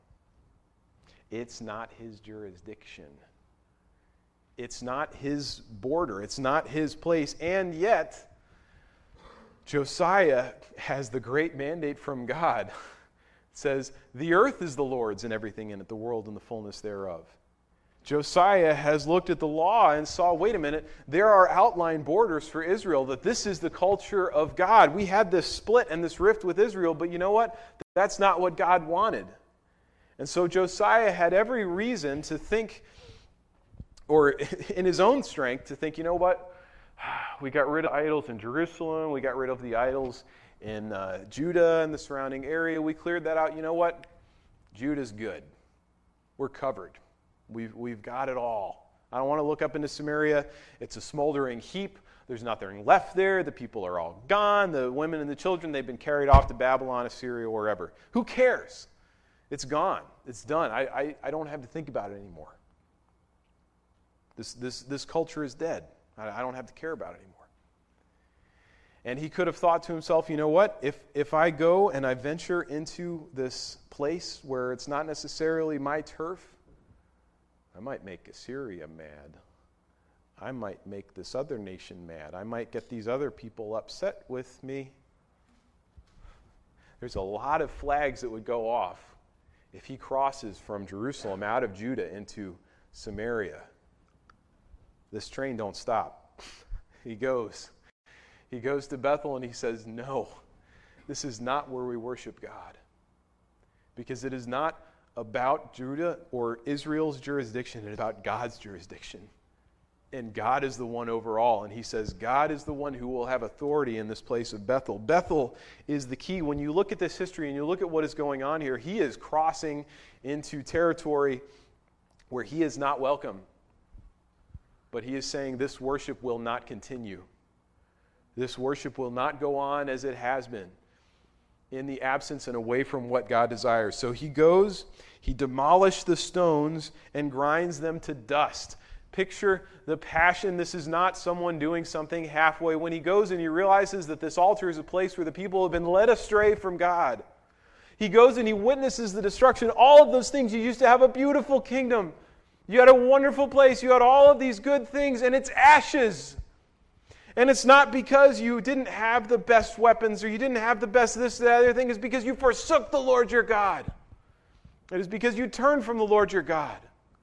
It's not his jurisdiction. It's not his border. It's not his place. And yet, Josiah has the great mandate from God. It says, the earth is the Lord's and everything in it, the world and the fullness thereof. Josiah has looked at the law and saw, wait a minute, there are outline borders for Israel, that this is the culture of God. We had this split and this rift with Israel, but you know what? That's not what God wanted. And so Josiah had every reason to think, or in his own strength, to think, you know what? We got rid of idols in Jerusalem. We got rid of the idols in Judah and the surrounding area. We cleared that out. You know what? Judah's good. We're covered. We've got it all. I don't want to look up into Samaria. It's a smoldering heap. There's nothing left there. The people are all gone. The women and the children, they've been carried off to Babylon, Assyria, wherever. Who cares? It's gone. It's done. I don't have to think about it anymore. This culture is dead. I don't have to care about it anymore. And he could have thought to himself, you know what? If I go and I venture into this place where it's not necessarily my turf, I might make Assyria mad. I might make this other nation mad. I might get these other people upset with me. There's a lot of flags that would go off if he crosses from Jerusalem out of Judah into Samaria. This train don't stop. He goes to Bethel and he says, no, this is not where we worship God. Because it is not about Judah or Israel's jurisdiction, it's about God's jurisdiction. And God is the one over all. And he says, God is the one who will have authority in this place of Bethel. Bethel is the key. When you look at this history and you look at what is going on here, he is crossing into territory where he is not welcome. But he is saying this worship will not continue. This worship will not go on as it has been, in the absence and away from what God desires. So he goes, he demolished the stones and grinds them to dust. Picture the passion. This is not someone doing something halfway. When he goes and he realizes that this altar is a place where the people have been led astray from God, he goes and he witnesses the destruction. All of those things. You used to have a beautiful kingdom. You had a wonderful place. You had all of these good things, and it's ashes. And it's not because you didn't have the best weapons or you didn't have the best this, that, other thing. It's because you forsook the Lord your God. It is because you turned from the Lord your God.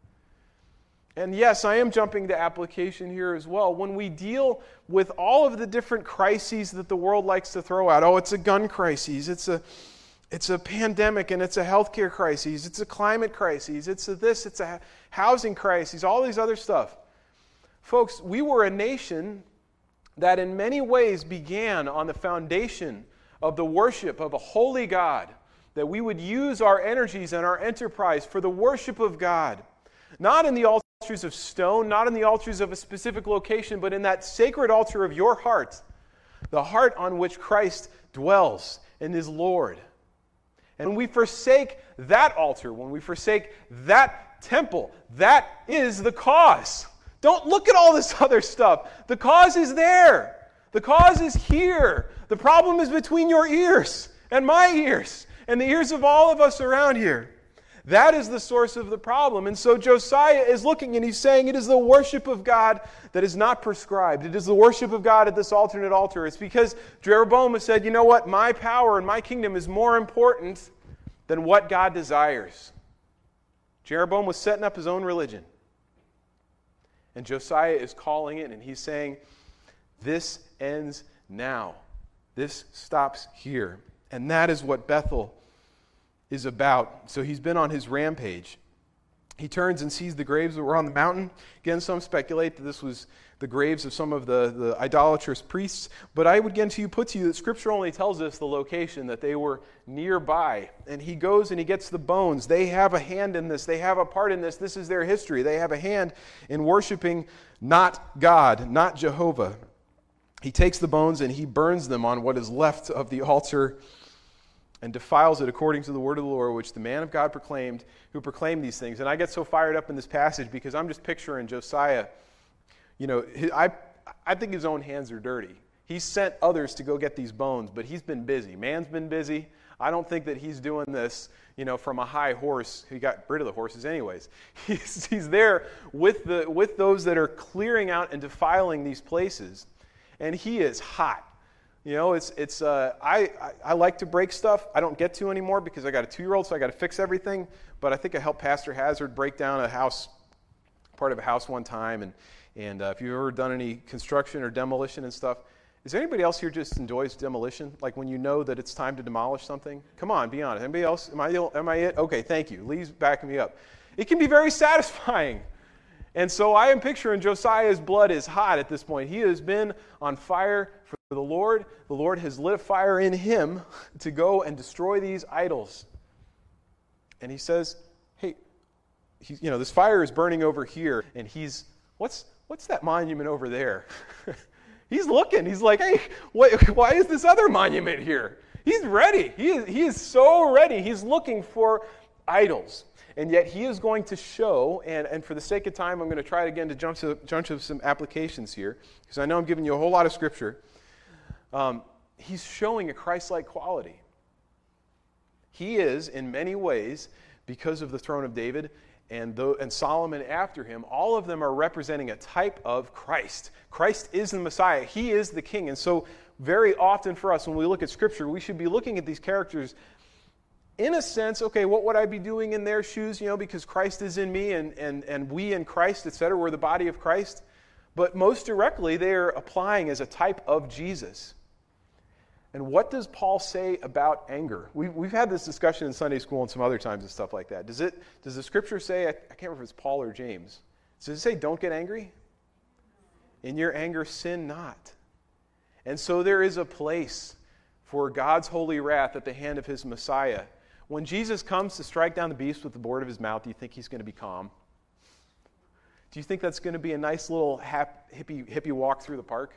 And yes, I am jumping to application here as well. When we deal with all of the different crises that the world likes to throw out, it's a gun crisis, it's a pandemic, and it's a healthcare crisis, it's a climate crisis, it's a housing crisis, all these other stuff. Folks, we were a nation that in many ways began on the foundation of the worship of a holy God, that we would use our energies and our enterprise for the worship of God, not in the altars of stone, not in the altars of a specific location, but in that sacred altar of your heart, the heart on which Christ dwells and is Lord. And when we forsake that altar, when we forsake that temple, that is the cause. Don't look at all this other stuff. The cause is there. The cause is here. The problem is between your ears and my ears and the ears of all of us around here. That is the source of the problem. And so Josiah is looking and he's saying it is the worship of God that is not prescribed. It is the worship of God at this alternate altar. It's because Jeroboam has said, you know what, my power and my kingdom is more important than what God desires. Jeroboam was setting up his own religion. And Josiah is calling it and he's saying, this ends now. This stops here. And that is what Bethel is about. So he's been on his rampage. He turns and sees the graves that were on the mountain. Again, some speculate that this was the graves of some of the idolatrous priests. But I would again put to you that Scripture only tells us the location, that they were nearby. And he goes and he gets the bones. They have a hand in this. They have a part in this. This is their history. They have a hand in worshiping not God, not Jehovah. He takes the bones and he burns them on what is left of the altar and defiles it according to the word of the Lord, which the man of God proclaimed, who proclaimed these things. And I get so fired up in this passage because I'm just picturing Josiah. You know, I think his own hands are dirty. He sent others to go get these bones, but he's been busy. Man's been busy. I don't think that he's doing this, you know, from a high horse. He got rid of the horses anyways. He's there with those that are clearing out and defiling these places. And he is hot. You know, I like to break stuff. I don't get to anymore because I got a 2-year-old, so I got to fix everything. But I think I helped Pastor Hazard break down part of a house one time. And if you've ever done any construction or demolition and stuff, is there anybody else here just enjoys demolition? Like when you know that it's time to demolish something? Come on, be honest. Anybody else? Am I it? Okay, thank you. Lee's backing me up. It can be very satisfying. And so I am picturing Josiah's blood is hot at this point. He has been on fire for the Lord. The Lord has lit a fire in him to go and destroy these idols. And he says, hey, this fire is burning over here. And what's that monument over there? He's looking. He's like, hey, why is this other monument here? He's ready. He is so ready. He's looking for idols. And yet he is going to show, and for the sake of time, I'm going to try again to jump to some applications here, because I know I'm giving you a whole lot of Scripture. He's showing a Christ-like quality. He is, in many ways, because of the throne of David and Solomon after him, all of them are representing a type of Christ. Christ is the Messiah. He is the King. And so very often for us, when we look at Scripture, we should be looking at these characters in a sense, okay, what would I be doing in their shoes, because Christ is in me and we in Christ, etc., we're the body of Christ. But most directly, they are applying as a type of Jesus. And what does Paul say about anger? We've had this discussion in Sunday school and some other times and stuff like that. Does the Scripture say, I can't remember if it's Paul or James, does it say don't get angry? In your anger, sin not. And so there is a place for God's holy wrath at the hand of his Messiah. When Jesus comes to strike down the beast with the board of his mouth, do you think he's going to be calm? Do you think that's going to be a nice little hippie walk through the park?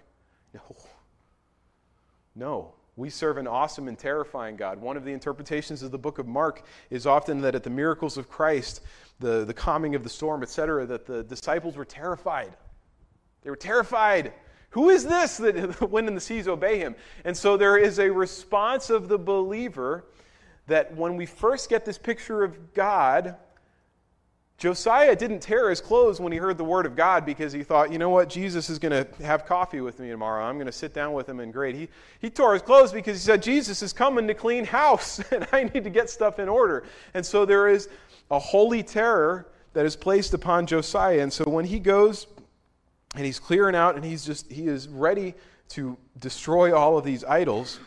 No. We serve an awesome and terrifying God. One of the interpretations of the book of Mark is often that at the miracles of Christ, the calming of the storm, etc., that the disciples were terrified. They were terrified. Who is this that the wind and the seas obey him? And so there is a response of the believer that when we first get this picture of God, Josiah didn't tear his clothes when he heard the word of God because he thought, you know what, Jesus is going to have coffee with me tomorrow. I'm going to sit down with him and great. He tore his clothes because he said, Jesus is coming to clean house and I need to get stuff in order. And so there is a holy terror that is placed upon Josiah. And so when he goes and he's clearing out and he is ready to destroy all of these idols,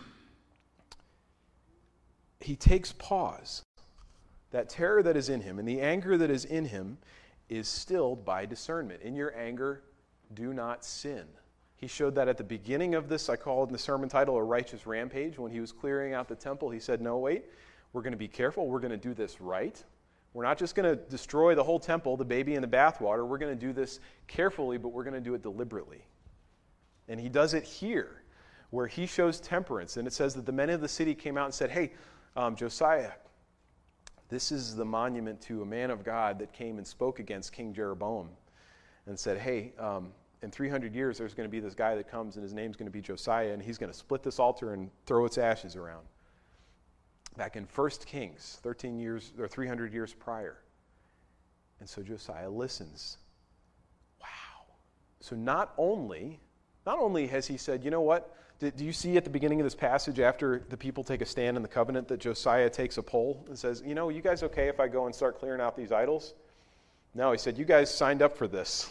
he takes pause. That terror that is in him and the anger that is in him is stilled by discernment. In your anger, do not sin. He showed that at the beginning of this, I call it in the sermon title, A Righteous Rampage. When he was clearing out the temple, he said, no, wait, we're going to be careful. We're going to do this right. We're not just going to destroy the whole temple, the baby in the bathwater. We're going to do this carefully, but we're going to do it deliberately. And he does it here, where he shows temperance. And it says that the men of the city came out and said, hey, Josiah, this is the monument to a man of God that came and spoke against King Jeroboam and said, hey, in 300 years there's going to be this guy that comes and his name's going to be Josiah and he's going to split this altar and throw its ashes around. Back in 1 Kings, 13 years or 300 years prior. And so Josiah listens. Wow. So not only has he said, you know what? Do you see at the beginning of this passage after the people take a stand in the covenant that Josiah takes a poll and says, you guys okay if I go and start clearing out these idols? No, he said, you guys signed up for this.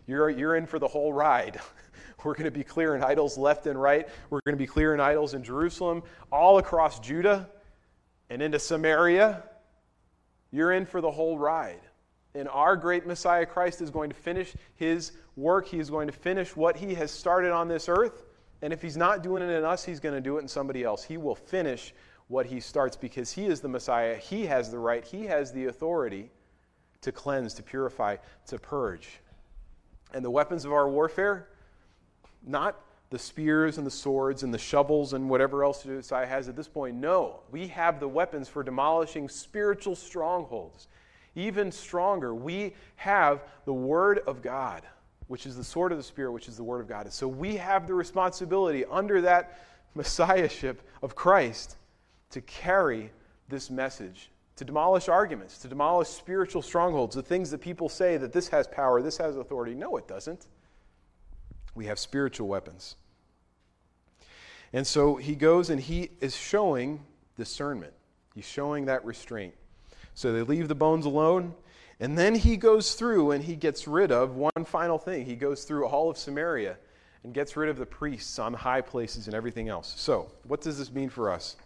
You're in for the whole ride. We're going to be clearing idols left and right. We're going to be clearing idols in Jerusalem, all across Judah and into Samaria. You're in for the whole ride. And our great Messiah Christ is going to finish his work. He is going to finish what he has started on this earth. And if he's not doing it in us, he's going to do it in somebody else. He will finish what he starts because he is the Messiah. He has the right. He has the authority to cleanse, to purify, to purge. And the weapons of our warfare, not the spears and the swords and the shovels and whatever else Josiah has at this point. No, we have the weapons for demolishing spiritual strongholds. Even stronger, we have the Word of God, which is the sword of the Spirit, which is the Word of God. And so we have the responsibility under that messiahship of Christ to carry this message, to demolish arguments, to demolish spiritual strongholds, the things that people say that this has power, this has authority. No, it doesn't. We have spiritual weapons. And so he goes and he is showing discernment. He's showing that restraint. So they leave the bones alone, and then he goes through and he gets rid of one final thing. He goes through all of Samaria and gets rid of the priests on high places and everything else. So, what does this mean for us?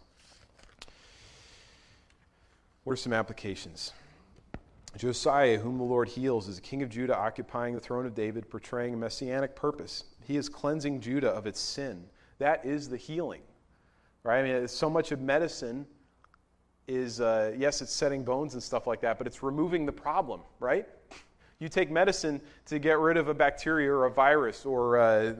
What are some applications? Josiah, whom the Lord heals, is a king of Judah occupying the throne of David, portraying a messianic purpose. He is cleansing Judah of its sin. That is the healing. Right? I mean, so much of medicine is, yes, it's setting bones and stuff like that, but it's removing the problem, right? You take medicine to get rid of a bacteria or a virus or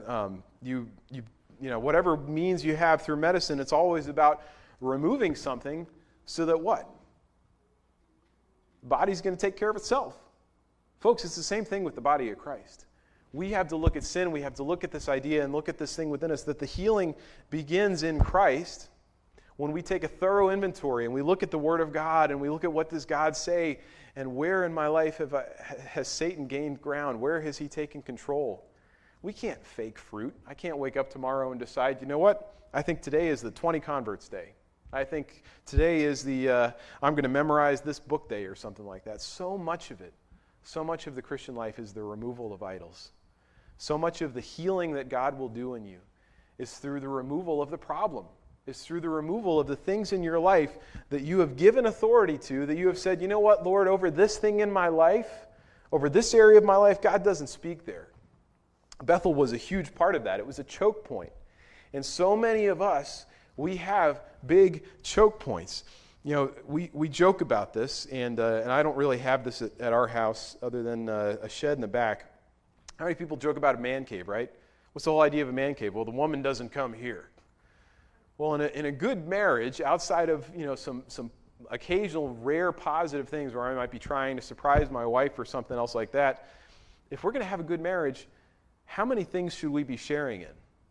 whatever means you have through medicine, it's always about removing something so that what? The body's going to take care of itself. Folks, it's the same thing with the body of Christ. We have to look at sin, we have to look at this idea and look at this thing within us that the healing begins in Christ. When we take a thorough inventory and we look at the Word of God and we look at what does God say and where in my life has Satan gained ground? Where has he taken control? We can't fake fruit. I can't wake up tomorrow and decide, you know what? I think today is the 20 converts day. I think today is the I'm going to memorize this book day or something like that. So much of the Christian life is the removal of idols. So much of the healing that God will do in you is through the removal of the problem. Is through the removal of the things in your life that you have given authority to, that you have said, you know what, Lord, over this thing in my life, over this area of my life, God doesn't speak there. Bethel was a huge part of that. It was a choke point. And so many of us, we have big choke points. You know, we joke about this, and I don't really have this at our house other than a shed in the back. How many people joke about a man cave, right? What's the whole idea of a man cave? Well, the woman doesn't come here. Well, in a good marriage, outside of some occasional rare positive things where I might be trying to surprise my wife or something else like that, if we're going to have a good marriage, how many things should we be sharing in?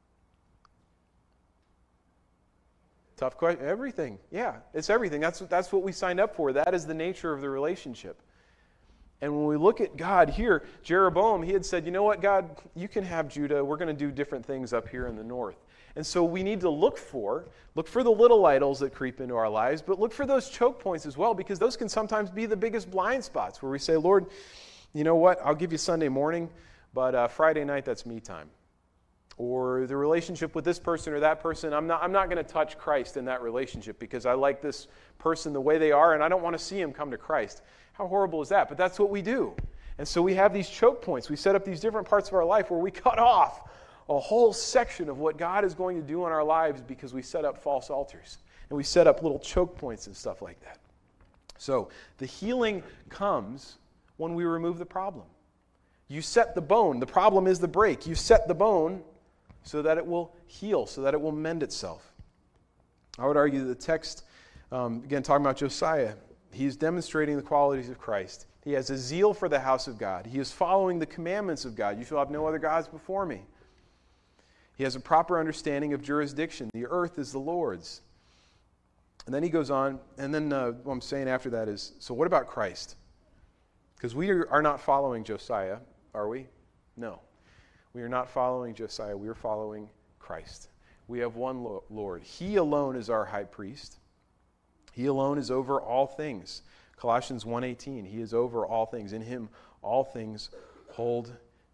Tough question. Everything. Yeah, it's everything. That's what we signed up for. That is the nature of the relationship. And when we look at God here, Jeroboam, he had said, you know what, God, you can have Judah. We're going to do different things up here in the north. And so we need to look for the little idols that creep into our lives, but look for those choke points as well, because those can sometimes be the biggest blind spots where we say, Lord, you know what, I'll give you Sunday morning, but Friday night, that's me time. Or the relationship with this person or that person, I'm not going to touch Christ in that relationship because I like this person the way they are and I don't want to see him come to Christ. How horrible is that? But that's what we do. And so we have these choke points. We set up these different parts of our life where we cut off a whole section of what God is going to do in our lives because we set up false altars. And we set up little choke points and stuff like that. So the healing comes when we remove the problem. You set the bone. The problem is the break. You set the bone so that it will heal, so that it will mend itself. I would argue that the text, again, talking about Josiah, he's demonstrating the qualities of Christ. He has a zeal for the house of God. He is following the commandments of God. You shall have no other gods before me. He has a proper understanding of jurisdiction. The earth is the Lord's. And then he goes on, and then what I'm saying after that is, so what about Christ? Because we are not following Josiah, are we? No. We are not following Josiah. We are following Christ. We have one Lord. He alone is our high priest. He alone is over all things. Colossians 1:18, he is over all things. In him all things hold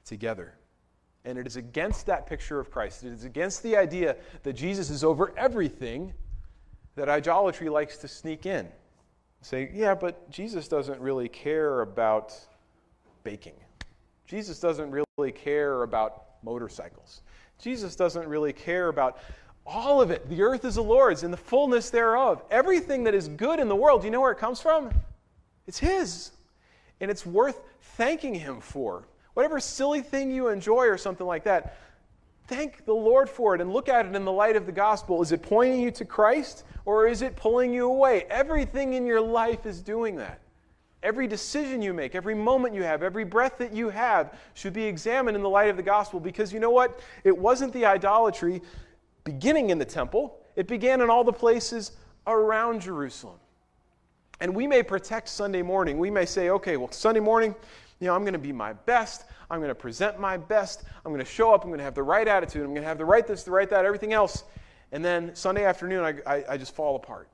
together. And it is against that picture of Christ. It is against the idea that Jesus is over everything that idolatry likes to sneak in. Say, yeah, but Jesus doesn't really care about baking. Jesus doesn't really care about motorcycles. Jesus doesn't really care about all of it. The earth is the Lord's and the fullness thereof. Everything that is good in the world, do you know where it comes from? It's His. And it's worth thanking Him for. Whatever silly thing you enjoy or something like that, thank the Lord for it and look at it in the light of the gospel. Is it pointing you to Christ or is it pulling you away? Everything in your life is doing that. Every decision you make, every moment you have, every breath that you have should be examined in the light of the gospel, because you know what? It wasn't the idolatry beginning in the temple. It began in all the places around Jerusalem. And we may protect Sunday morning. We may say, okay, well, Sunday morning, I'm going to be my best. I'm going to present my best. I'm going to show up. I'm going to have the right attitude. I'm going to have the right this, the right that, everything else. And then Sunday afternoon, I just fall apart.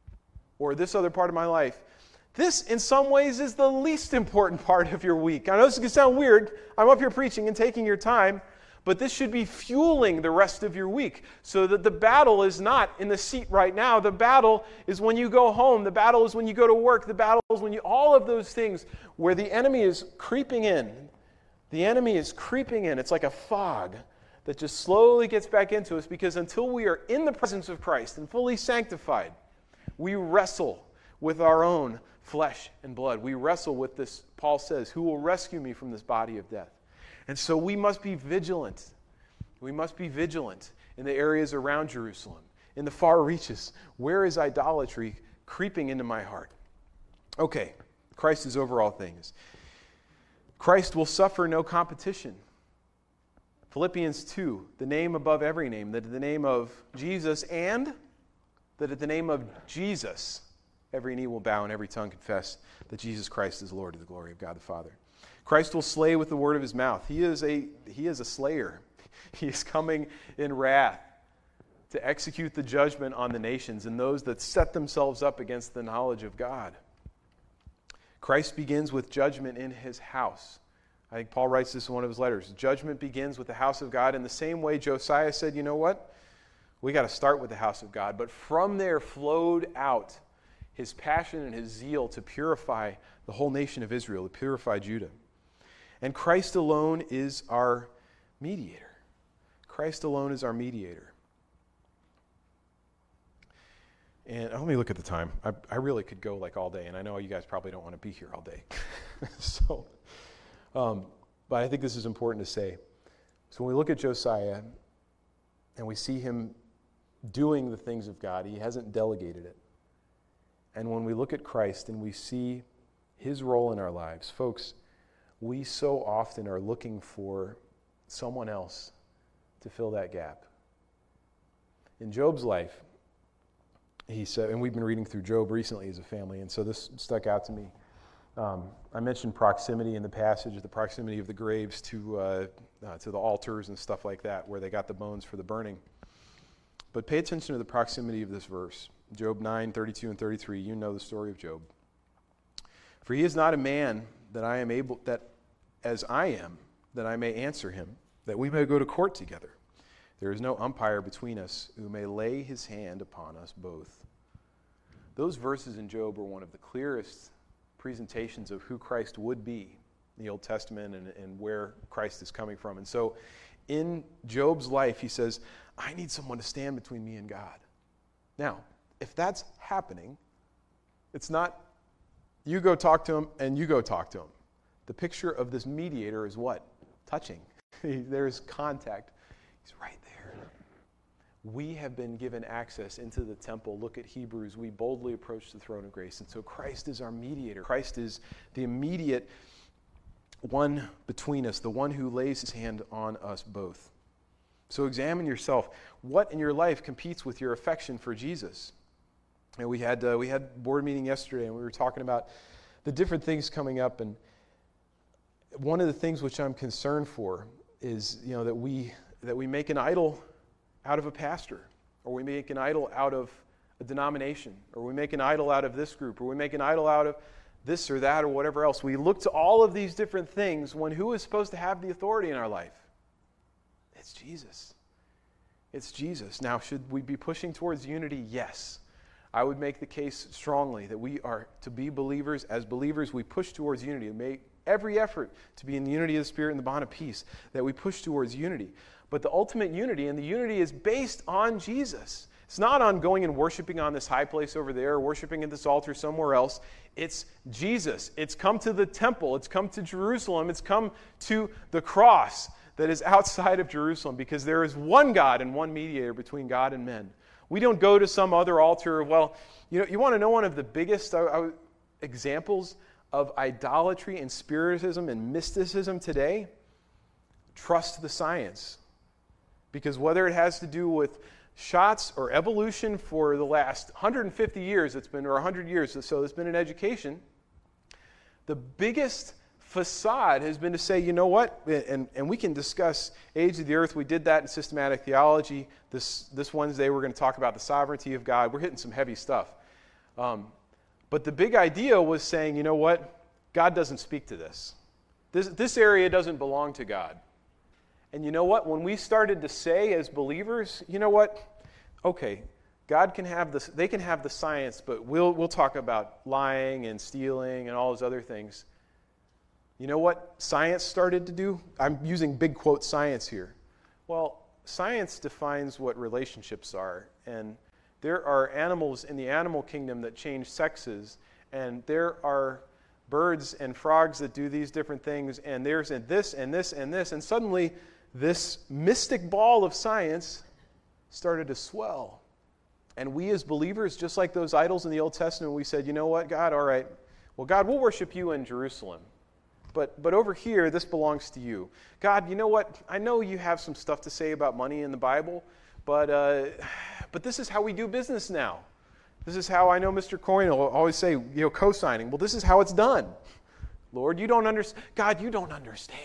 Or this other part of my life. This, in some ways, is the least important part of your week. I know this is going to sound weird. I'm up here preaching and taking your time, but this should be fueling the rest of your week so that the battle is not in the seat right now. The battle is when you go home. The battle is when you go to work. The battle is when you, all of those things where the enemy is creeping in. The enemy is creeping in. It's like a fog that just slowly gets back into us, because until we are in the presence of Christ and fully sanctified, we wrestle with our own flesh and blood. We wrestle with this, Paul says, who will rescue me from this body of death? And so we must be vigilant. We must be vigilant in the areas around Jerusalem, in the far reaches. Where is idolatry creeping into my heart? Okay, Christ is over all things. Christ will suffer no competition. Philippians 2, the name above every name, that at the name of Jesus and that at the name of Jesus, every knee will bow and every tongue confess that Jesus Christ is Lord, to the glory of God the Father. Christ will slay with the word of His mouth. He is a slayer. He is coming in wrath to execute the judgment on the nations and those that set themselves up against the knowledge of God. Christ begins with judgment in His house. I think Paul writes this in one of his letters. Judgment begins with the house of God. In the same way, Josiah said, you know what? We got to start with the house of God. But from there flowed out his passion and his zeal to purify the whole nation of Israel, to purify Judah. And Christ alone is our mediator. Christ alone is our mediator. And let me look at the time. I really could go like all day, and I know you guys probably don't want to be here all day. But I think this is important to say. So when we look at Josiah and we see him doing the things of God, he hasn't delegated it. And when we look at Christ and we see His role in our lives, folks, we so often are looking for someone else to fill that gap. In Job's life, he said, and we've been reading through Job recently as a family, and so this stuck out to me. I mentioned proximity in the passage, the proximity of the graves to the altars and stuff like that, where they got the bones for the burning. But pay attention to the proximity of this verse. Job 9, 32 and 33, you know the story of Job. For he is not a man that I am able, that as I am, that I may answer him, that we may go to court together. There is no umpire between us who may lay his hand upon us both. Those verses in Job are one of the clearest presentations of who Christ would be in the Old Testament and where Christ is coming from. And so in Job's life, he says, I need someone to stand between me and God. Now, if that's happening, it's not you go talk to him and you go talk to him. The picture of this mediator is what? Touching. There's contact. He's right there. We have been given access into the temple. Look at Hebrews. We boldly approach the throne of grace. And so Christ is our mediator. Christ is the immediate one between us, the one who lays his hand on us both. So examine yourself. What in your life competes with your affection for Jesus? And we had board meeting yesterday, and we were talking about the different things coming up. And one of the things which I'm concerned for is, that we make an idol out of a pastor, or we make an idol out of a denomination, or we make an idol out of this group, or we make an idol out of this or that or whatever else. We look to all of these different things when who is supposed to have the authority in our life? It's Jesus. It's Jesus. Now, should we be pushing towards unity? Yes. I would make the case strongly that we are to be believers. As believers, we push towards unity and make every effort to be in the unity of the Spirit and the bond of peace, that we push towards unity. But the ultimate unity, and the unity is based on Jesus. It's not on going and worshiping on this high place over there, or worshiping at this altar somewhere else. It's Jesus. It's come to the temple. It's come to Jerusalem. It's come to the cross that is outside of Jerusalem, because there is one God and one mediator between God and men. We don't go to some other altar. Well, you want to know one of the biggest examples of idolatry and spiritism and mysticism today? Trust the science. Because whether it has to do with shots or evolution for the last 150 years, or 100 years, so it's been in education, the biggest facade has been to say, you know what, and we can discuss age of the earth. We did that in systematic theology. This Wednesday we're going to talk about the sovereignty of God. We're hitting some heavy stuff. But the big idea was saying, you know what, God doesn't speak to this. This area doesn't belong to God. And you know what, when we started to say as believers, you know what, okay, God can have this, they can have the science, but we'll talk about lying and stealing and all those other things. You know what science started to do? I'm using big quote science here. Well, science defines what relationships are, and there are animals in the animal kingdom that change sexes, and there are birds and frogs that do these different things, and there's this and this and this, and suddenly this mystic ball of science started to swell. And we as believers, just like those idols in the Old Testament, we said, you know what, God, all right, well, God, we'll worship you in Jerusalem. But over here, this belongs to you. God, you know what? I know you have some stuff to say about money in the Bible, but this is how we do business now. This is how I know Mr. Coyne will always say, co-signing. Well, this is how it's done. Lord, you don't understand. God, you don't understand.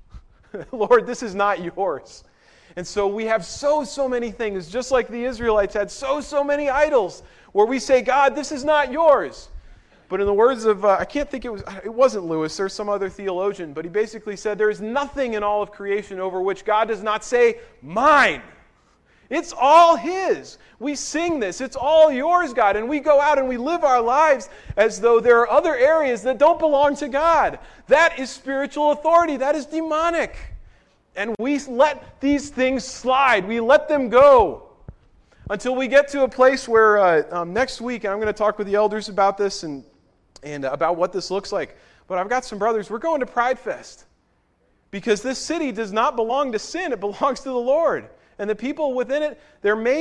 Lord, this is not yours. And so we have so many things, just like the Israelites had so many idols, where we say, God, this is not yours. But in the words of, I can't think it wasn't Lewis or some other theologian, but he basically said there is nothing in all of creation over which God does not say, mine. It's all His. We sing this. It's all yours, God. And we go out and we live our lives as though there are other areas that don't belong to God. That is spiritual authority. That is demonic. And we let these things slide. We let them go until we get to a place where next week, I'm going to talk with the elders about this and about what this looks like. But I've got some brothers. We're going to Pride Fest because this city does not belong to sin. It belongs to the Lord. And the people within it, there may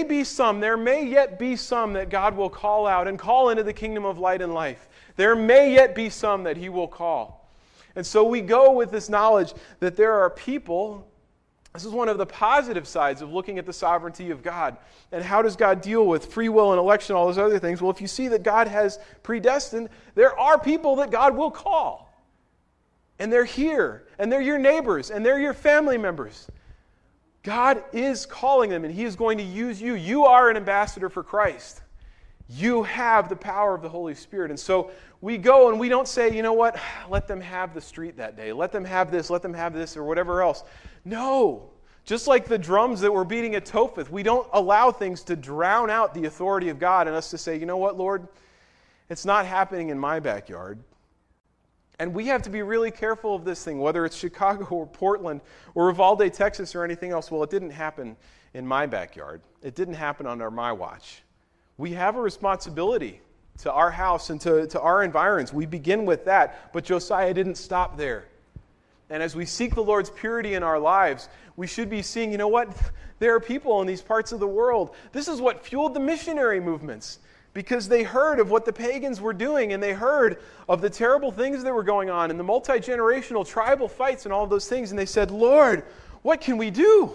yet be some that God will call out and call into the kingdom of light and life. There may yet be some that He will call. And so we go with this knowledge that there are people. This is one of the positive sides of looking at the sovereignty of God. And how does God deal with free will and election, all those other things? Well, if you see that God has predestined, there are people that God will call. And they're here. And they're your neighbors. And they're your family members. God is calling them, and He is going to use you. You are an ambassador for Christ. You have the power of the Holy Spirit. And so we go and we don't say, you know what, let them have the street that day. Let them have this, or whatever else. No. Just like the drums that were beating at Topheth, we don't allow things to drown out the authority of God and us to say, you know what, Lord, it's not happening in my backyard. And we have to be really careful of this thing, whether it's Chicago or Portland or Uvalde, Texas or anything else. Well, it didn't happen in my backyard. It didn't happen under my watch. We have a responsibility to our house and to our environs. We begin with that, but Josiah didn't stop there. And as we seek the Lord's purity in our lives, we should be seeing, you know what, there are people in these parts of the world. This is what fueled the missionary movements. Because they heard of what the pagans were doing, and they heard of the terrible things that were going on, and the multi-generational tribal fights and all of those things, and they said, Lord, what can we do?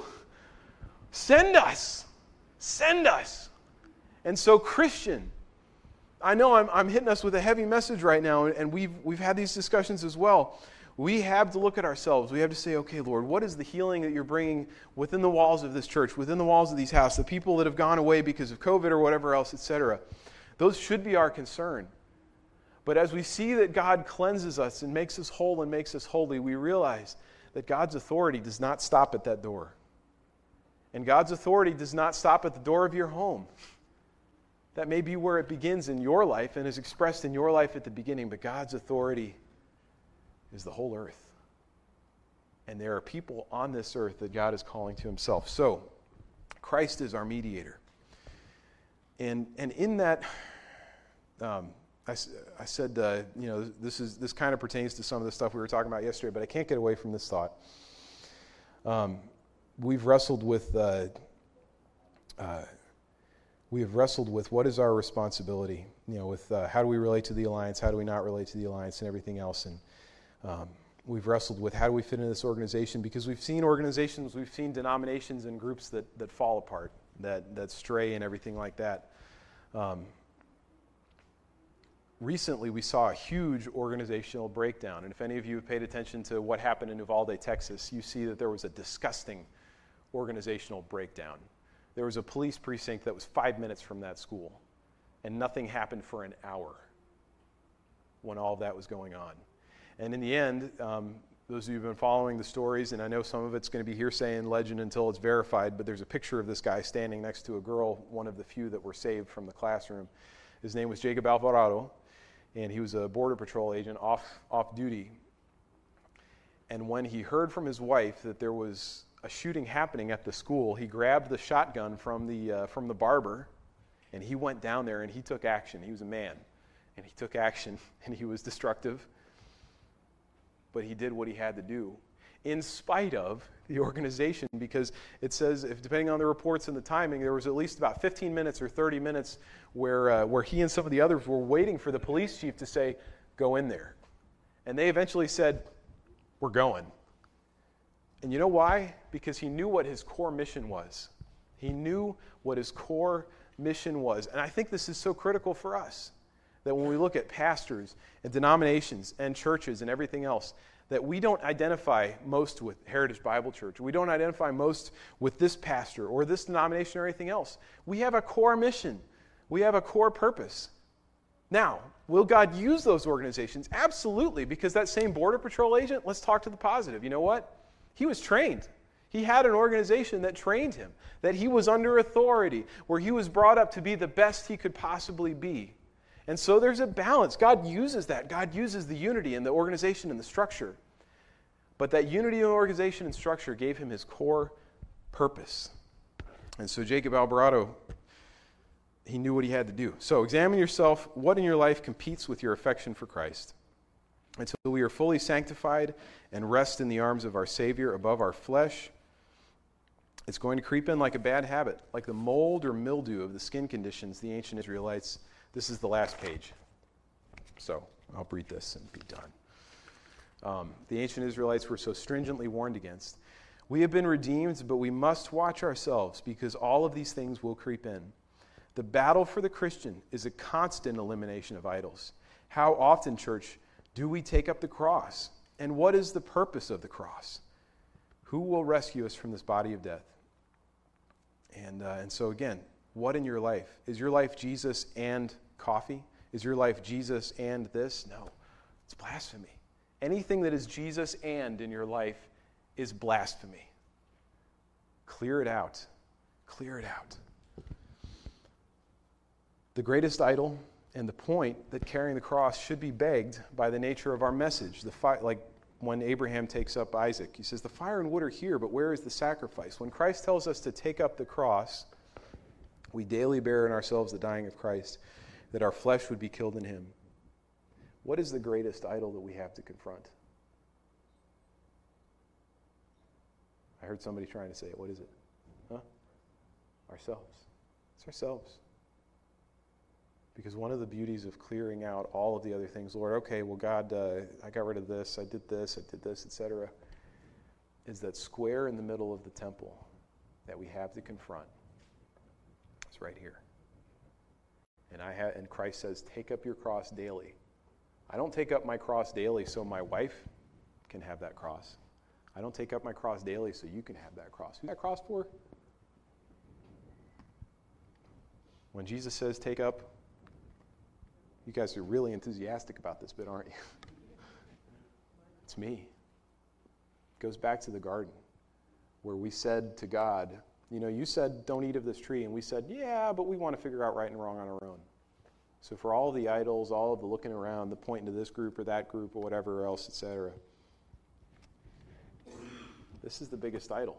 Send us. Send us. And so, Christian, I know I'm hitting us with a heavy message right now, and we've had these discussions as well. We have to look at ourselves. We have to say, okay, Lord, what is the healing that you're bringing within the walls of this church, within the walls of these houses, the people that have gone away because of COVID or whatever else, etc. Those should be our concern. But as we see that God cleanses us and makes us whole and makes us holy, we realize that God's authority does not stop at that door. And God's authority does not stop at the door of your home. That may be where it begins in your life and is expressed in your life at the beginning, but God's authority is the whole earth. And there are people on this earth that God is calling to himself. So, Christ is our mediator. And in that, I said, this kind of pertains to some of the stuff we were talking about yesterday, but I can't get away from this thought. We've wrestled with what is our responsibility, with how do we relate to the alliance, how do we not relate to the alliance, and everything else. And we've wrestled with how do we fit into this organization, because we've seen organizations, we've seen denominations and groups that fall apart, that stray and everything like that. Recently, we saw a huge organizational breakdown, and if any of you have paid attention to what happened in Uvalde, Texas, you see that there was a disgusting organizational breakdown. There was a police precinct that was 5 minutes from that school, and nothing happened for an hour when all of that was going on. And in the end, those of you who have been following the stories, and I know some of it's going to be hearsay and legend until it's verified, but there's a picture of this guy standing next to a girl, one of the few that were saved from the classroom. His name was Jacob Alvarado, and he was a Border Patrol agent off duty. And when he heard from his wife that there was a shooting happening at the school, he grabbed the shotgun from the barber, and he went down there and he took action. He was a man, and he took action, and he was destructive, but he did what he had to do in spite of the organization, because it says, if depending on the reports and the timing, there was at least about 15 minutes or 30 minutes where he and some of the others were waiting for the police chief to say, go in there. And they eventually said, we're going. And you know why? Because he knew what his core mission was. He knew what his core mission was. And I think this is so critical for us, that when we look at pastors and denominations and churches and everything else, that we don't identify most with Heritage Bible Church. We don't identify most with this pastor or this denomination or anything else. We have a core mission. We have a core purpose. Now, will God use those organizations? Absolutely, because that same Border Patrol agent, let's talk to the positive. You know what? He was trained. He had an organization that trained him, that he was under authority, where he was brought up to be the best he could possibly be. And so there's a balance. God uses that. God uses the unity and the organization and the structure. But that unity and organization and structure gave him his core purpose. And so Jacob Alvarado, he knew what he had to do. So examine yourself. What in your life competes with your affection for Christ? Until we are fully sanctified and rest in the arms of our Savior above our flesh, it's going to creep in like a bad habit, like the mold or mildew of the skin conditions the ancient Israelites. This is the last page. So I'll read this and be done. The ancient Israelites were so stringently warned against. We have been redeemed, but we must watch ourselves, because all of these things will creep in. The battle for the Christian is a constant elimination of idols. How often, church, do we take up the cross? And what is the purpose of the cross? Who will rescue us from this body of death? And so again, what in your life? Is your life Jesus and coffee? Is your life Jesus and this? No, it's blasphemy. Anything that is Jesus and in your life is blasphemy. Clear it out. Clear it out. The greatest idol and the point that carrying the cross should be begged by the nature of our message. Like when Abraham takes up Isaac, he says, the fire and wood are here, but where is the sacrifice? When Christ tells us to take up the cross, we daily bear in ourselves the dying of Christ, that our flesh would be killed in him. What is the greatest idol that we have to confront? I heard somebody trying to say it. What is it? Huh? Ourselves. It's ourselves. Because one of the beauties of clearing out all of the other things, Lord, okay, well, God, I got rid of this, I did this, etc., is that square in the middle of the temple that we have to confront. It's right here. And Christ says, take up your cross daily. I don't take up my cross daily so my wife can have that cross. I don't take up my cross daily so you can have that cross. Who's that cross for? When Jesus says take up You guys are really enthusiastic about this bit, aren't you? It's me. It goes back to the garden where we said to God, you said don't eat of this tree, and we said, yeah, but we want to figure out right and wrong on our own. So for all the idols, all of the looking around, the pointing to this group or that group or whatever else, etc., this is the biggest idol.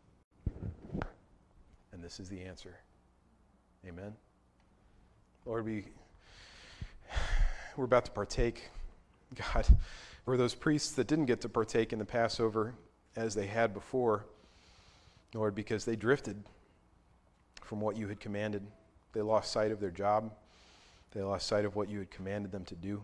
And this is the answer. Amen. Lord, we're about to partake. God, for those priests that didn't get to partake in the Passover as they had before, Lord, because they drifted from what you had commanded. They lost sight of their job. They lost sight of what you had commanded them to do.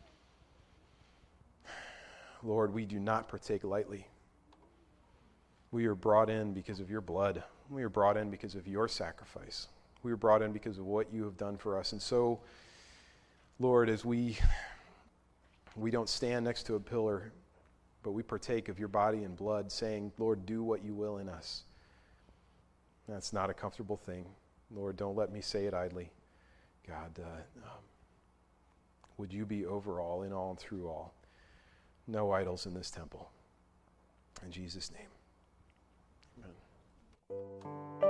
Lord, we do not partake lightly. We are brought in because of your blood. We are brought in because of your sacrifice. We are brought in because of what you have done for us. And so, Lord, as we don't stand next to a pillar, but we partake of your body and blood, saying, Lord, do what you will in us. That's not a comfortable thing. Lord, don't let me say it idly. God, would you be over all, in all, and through all? No idols in this temple. In Jesus' name, amen.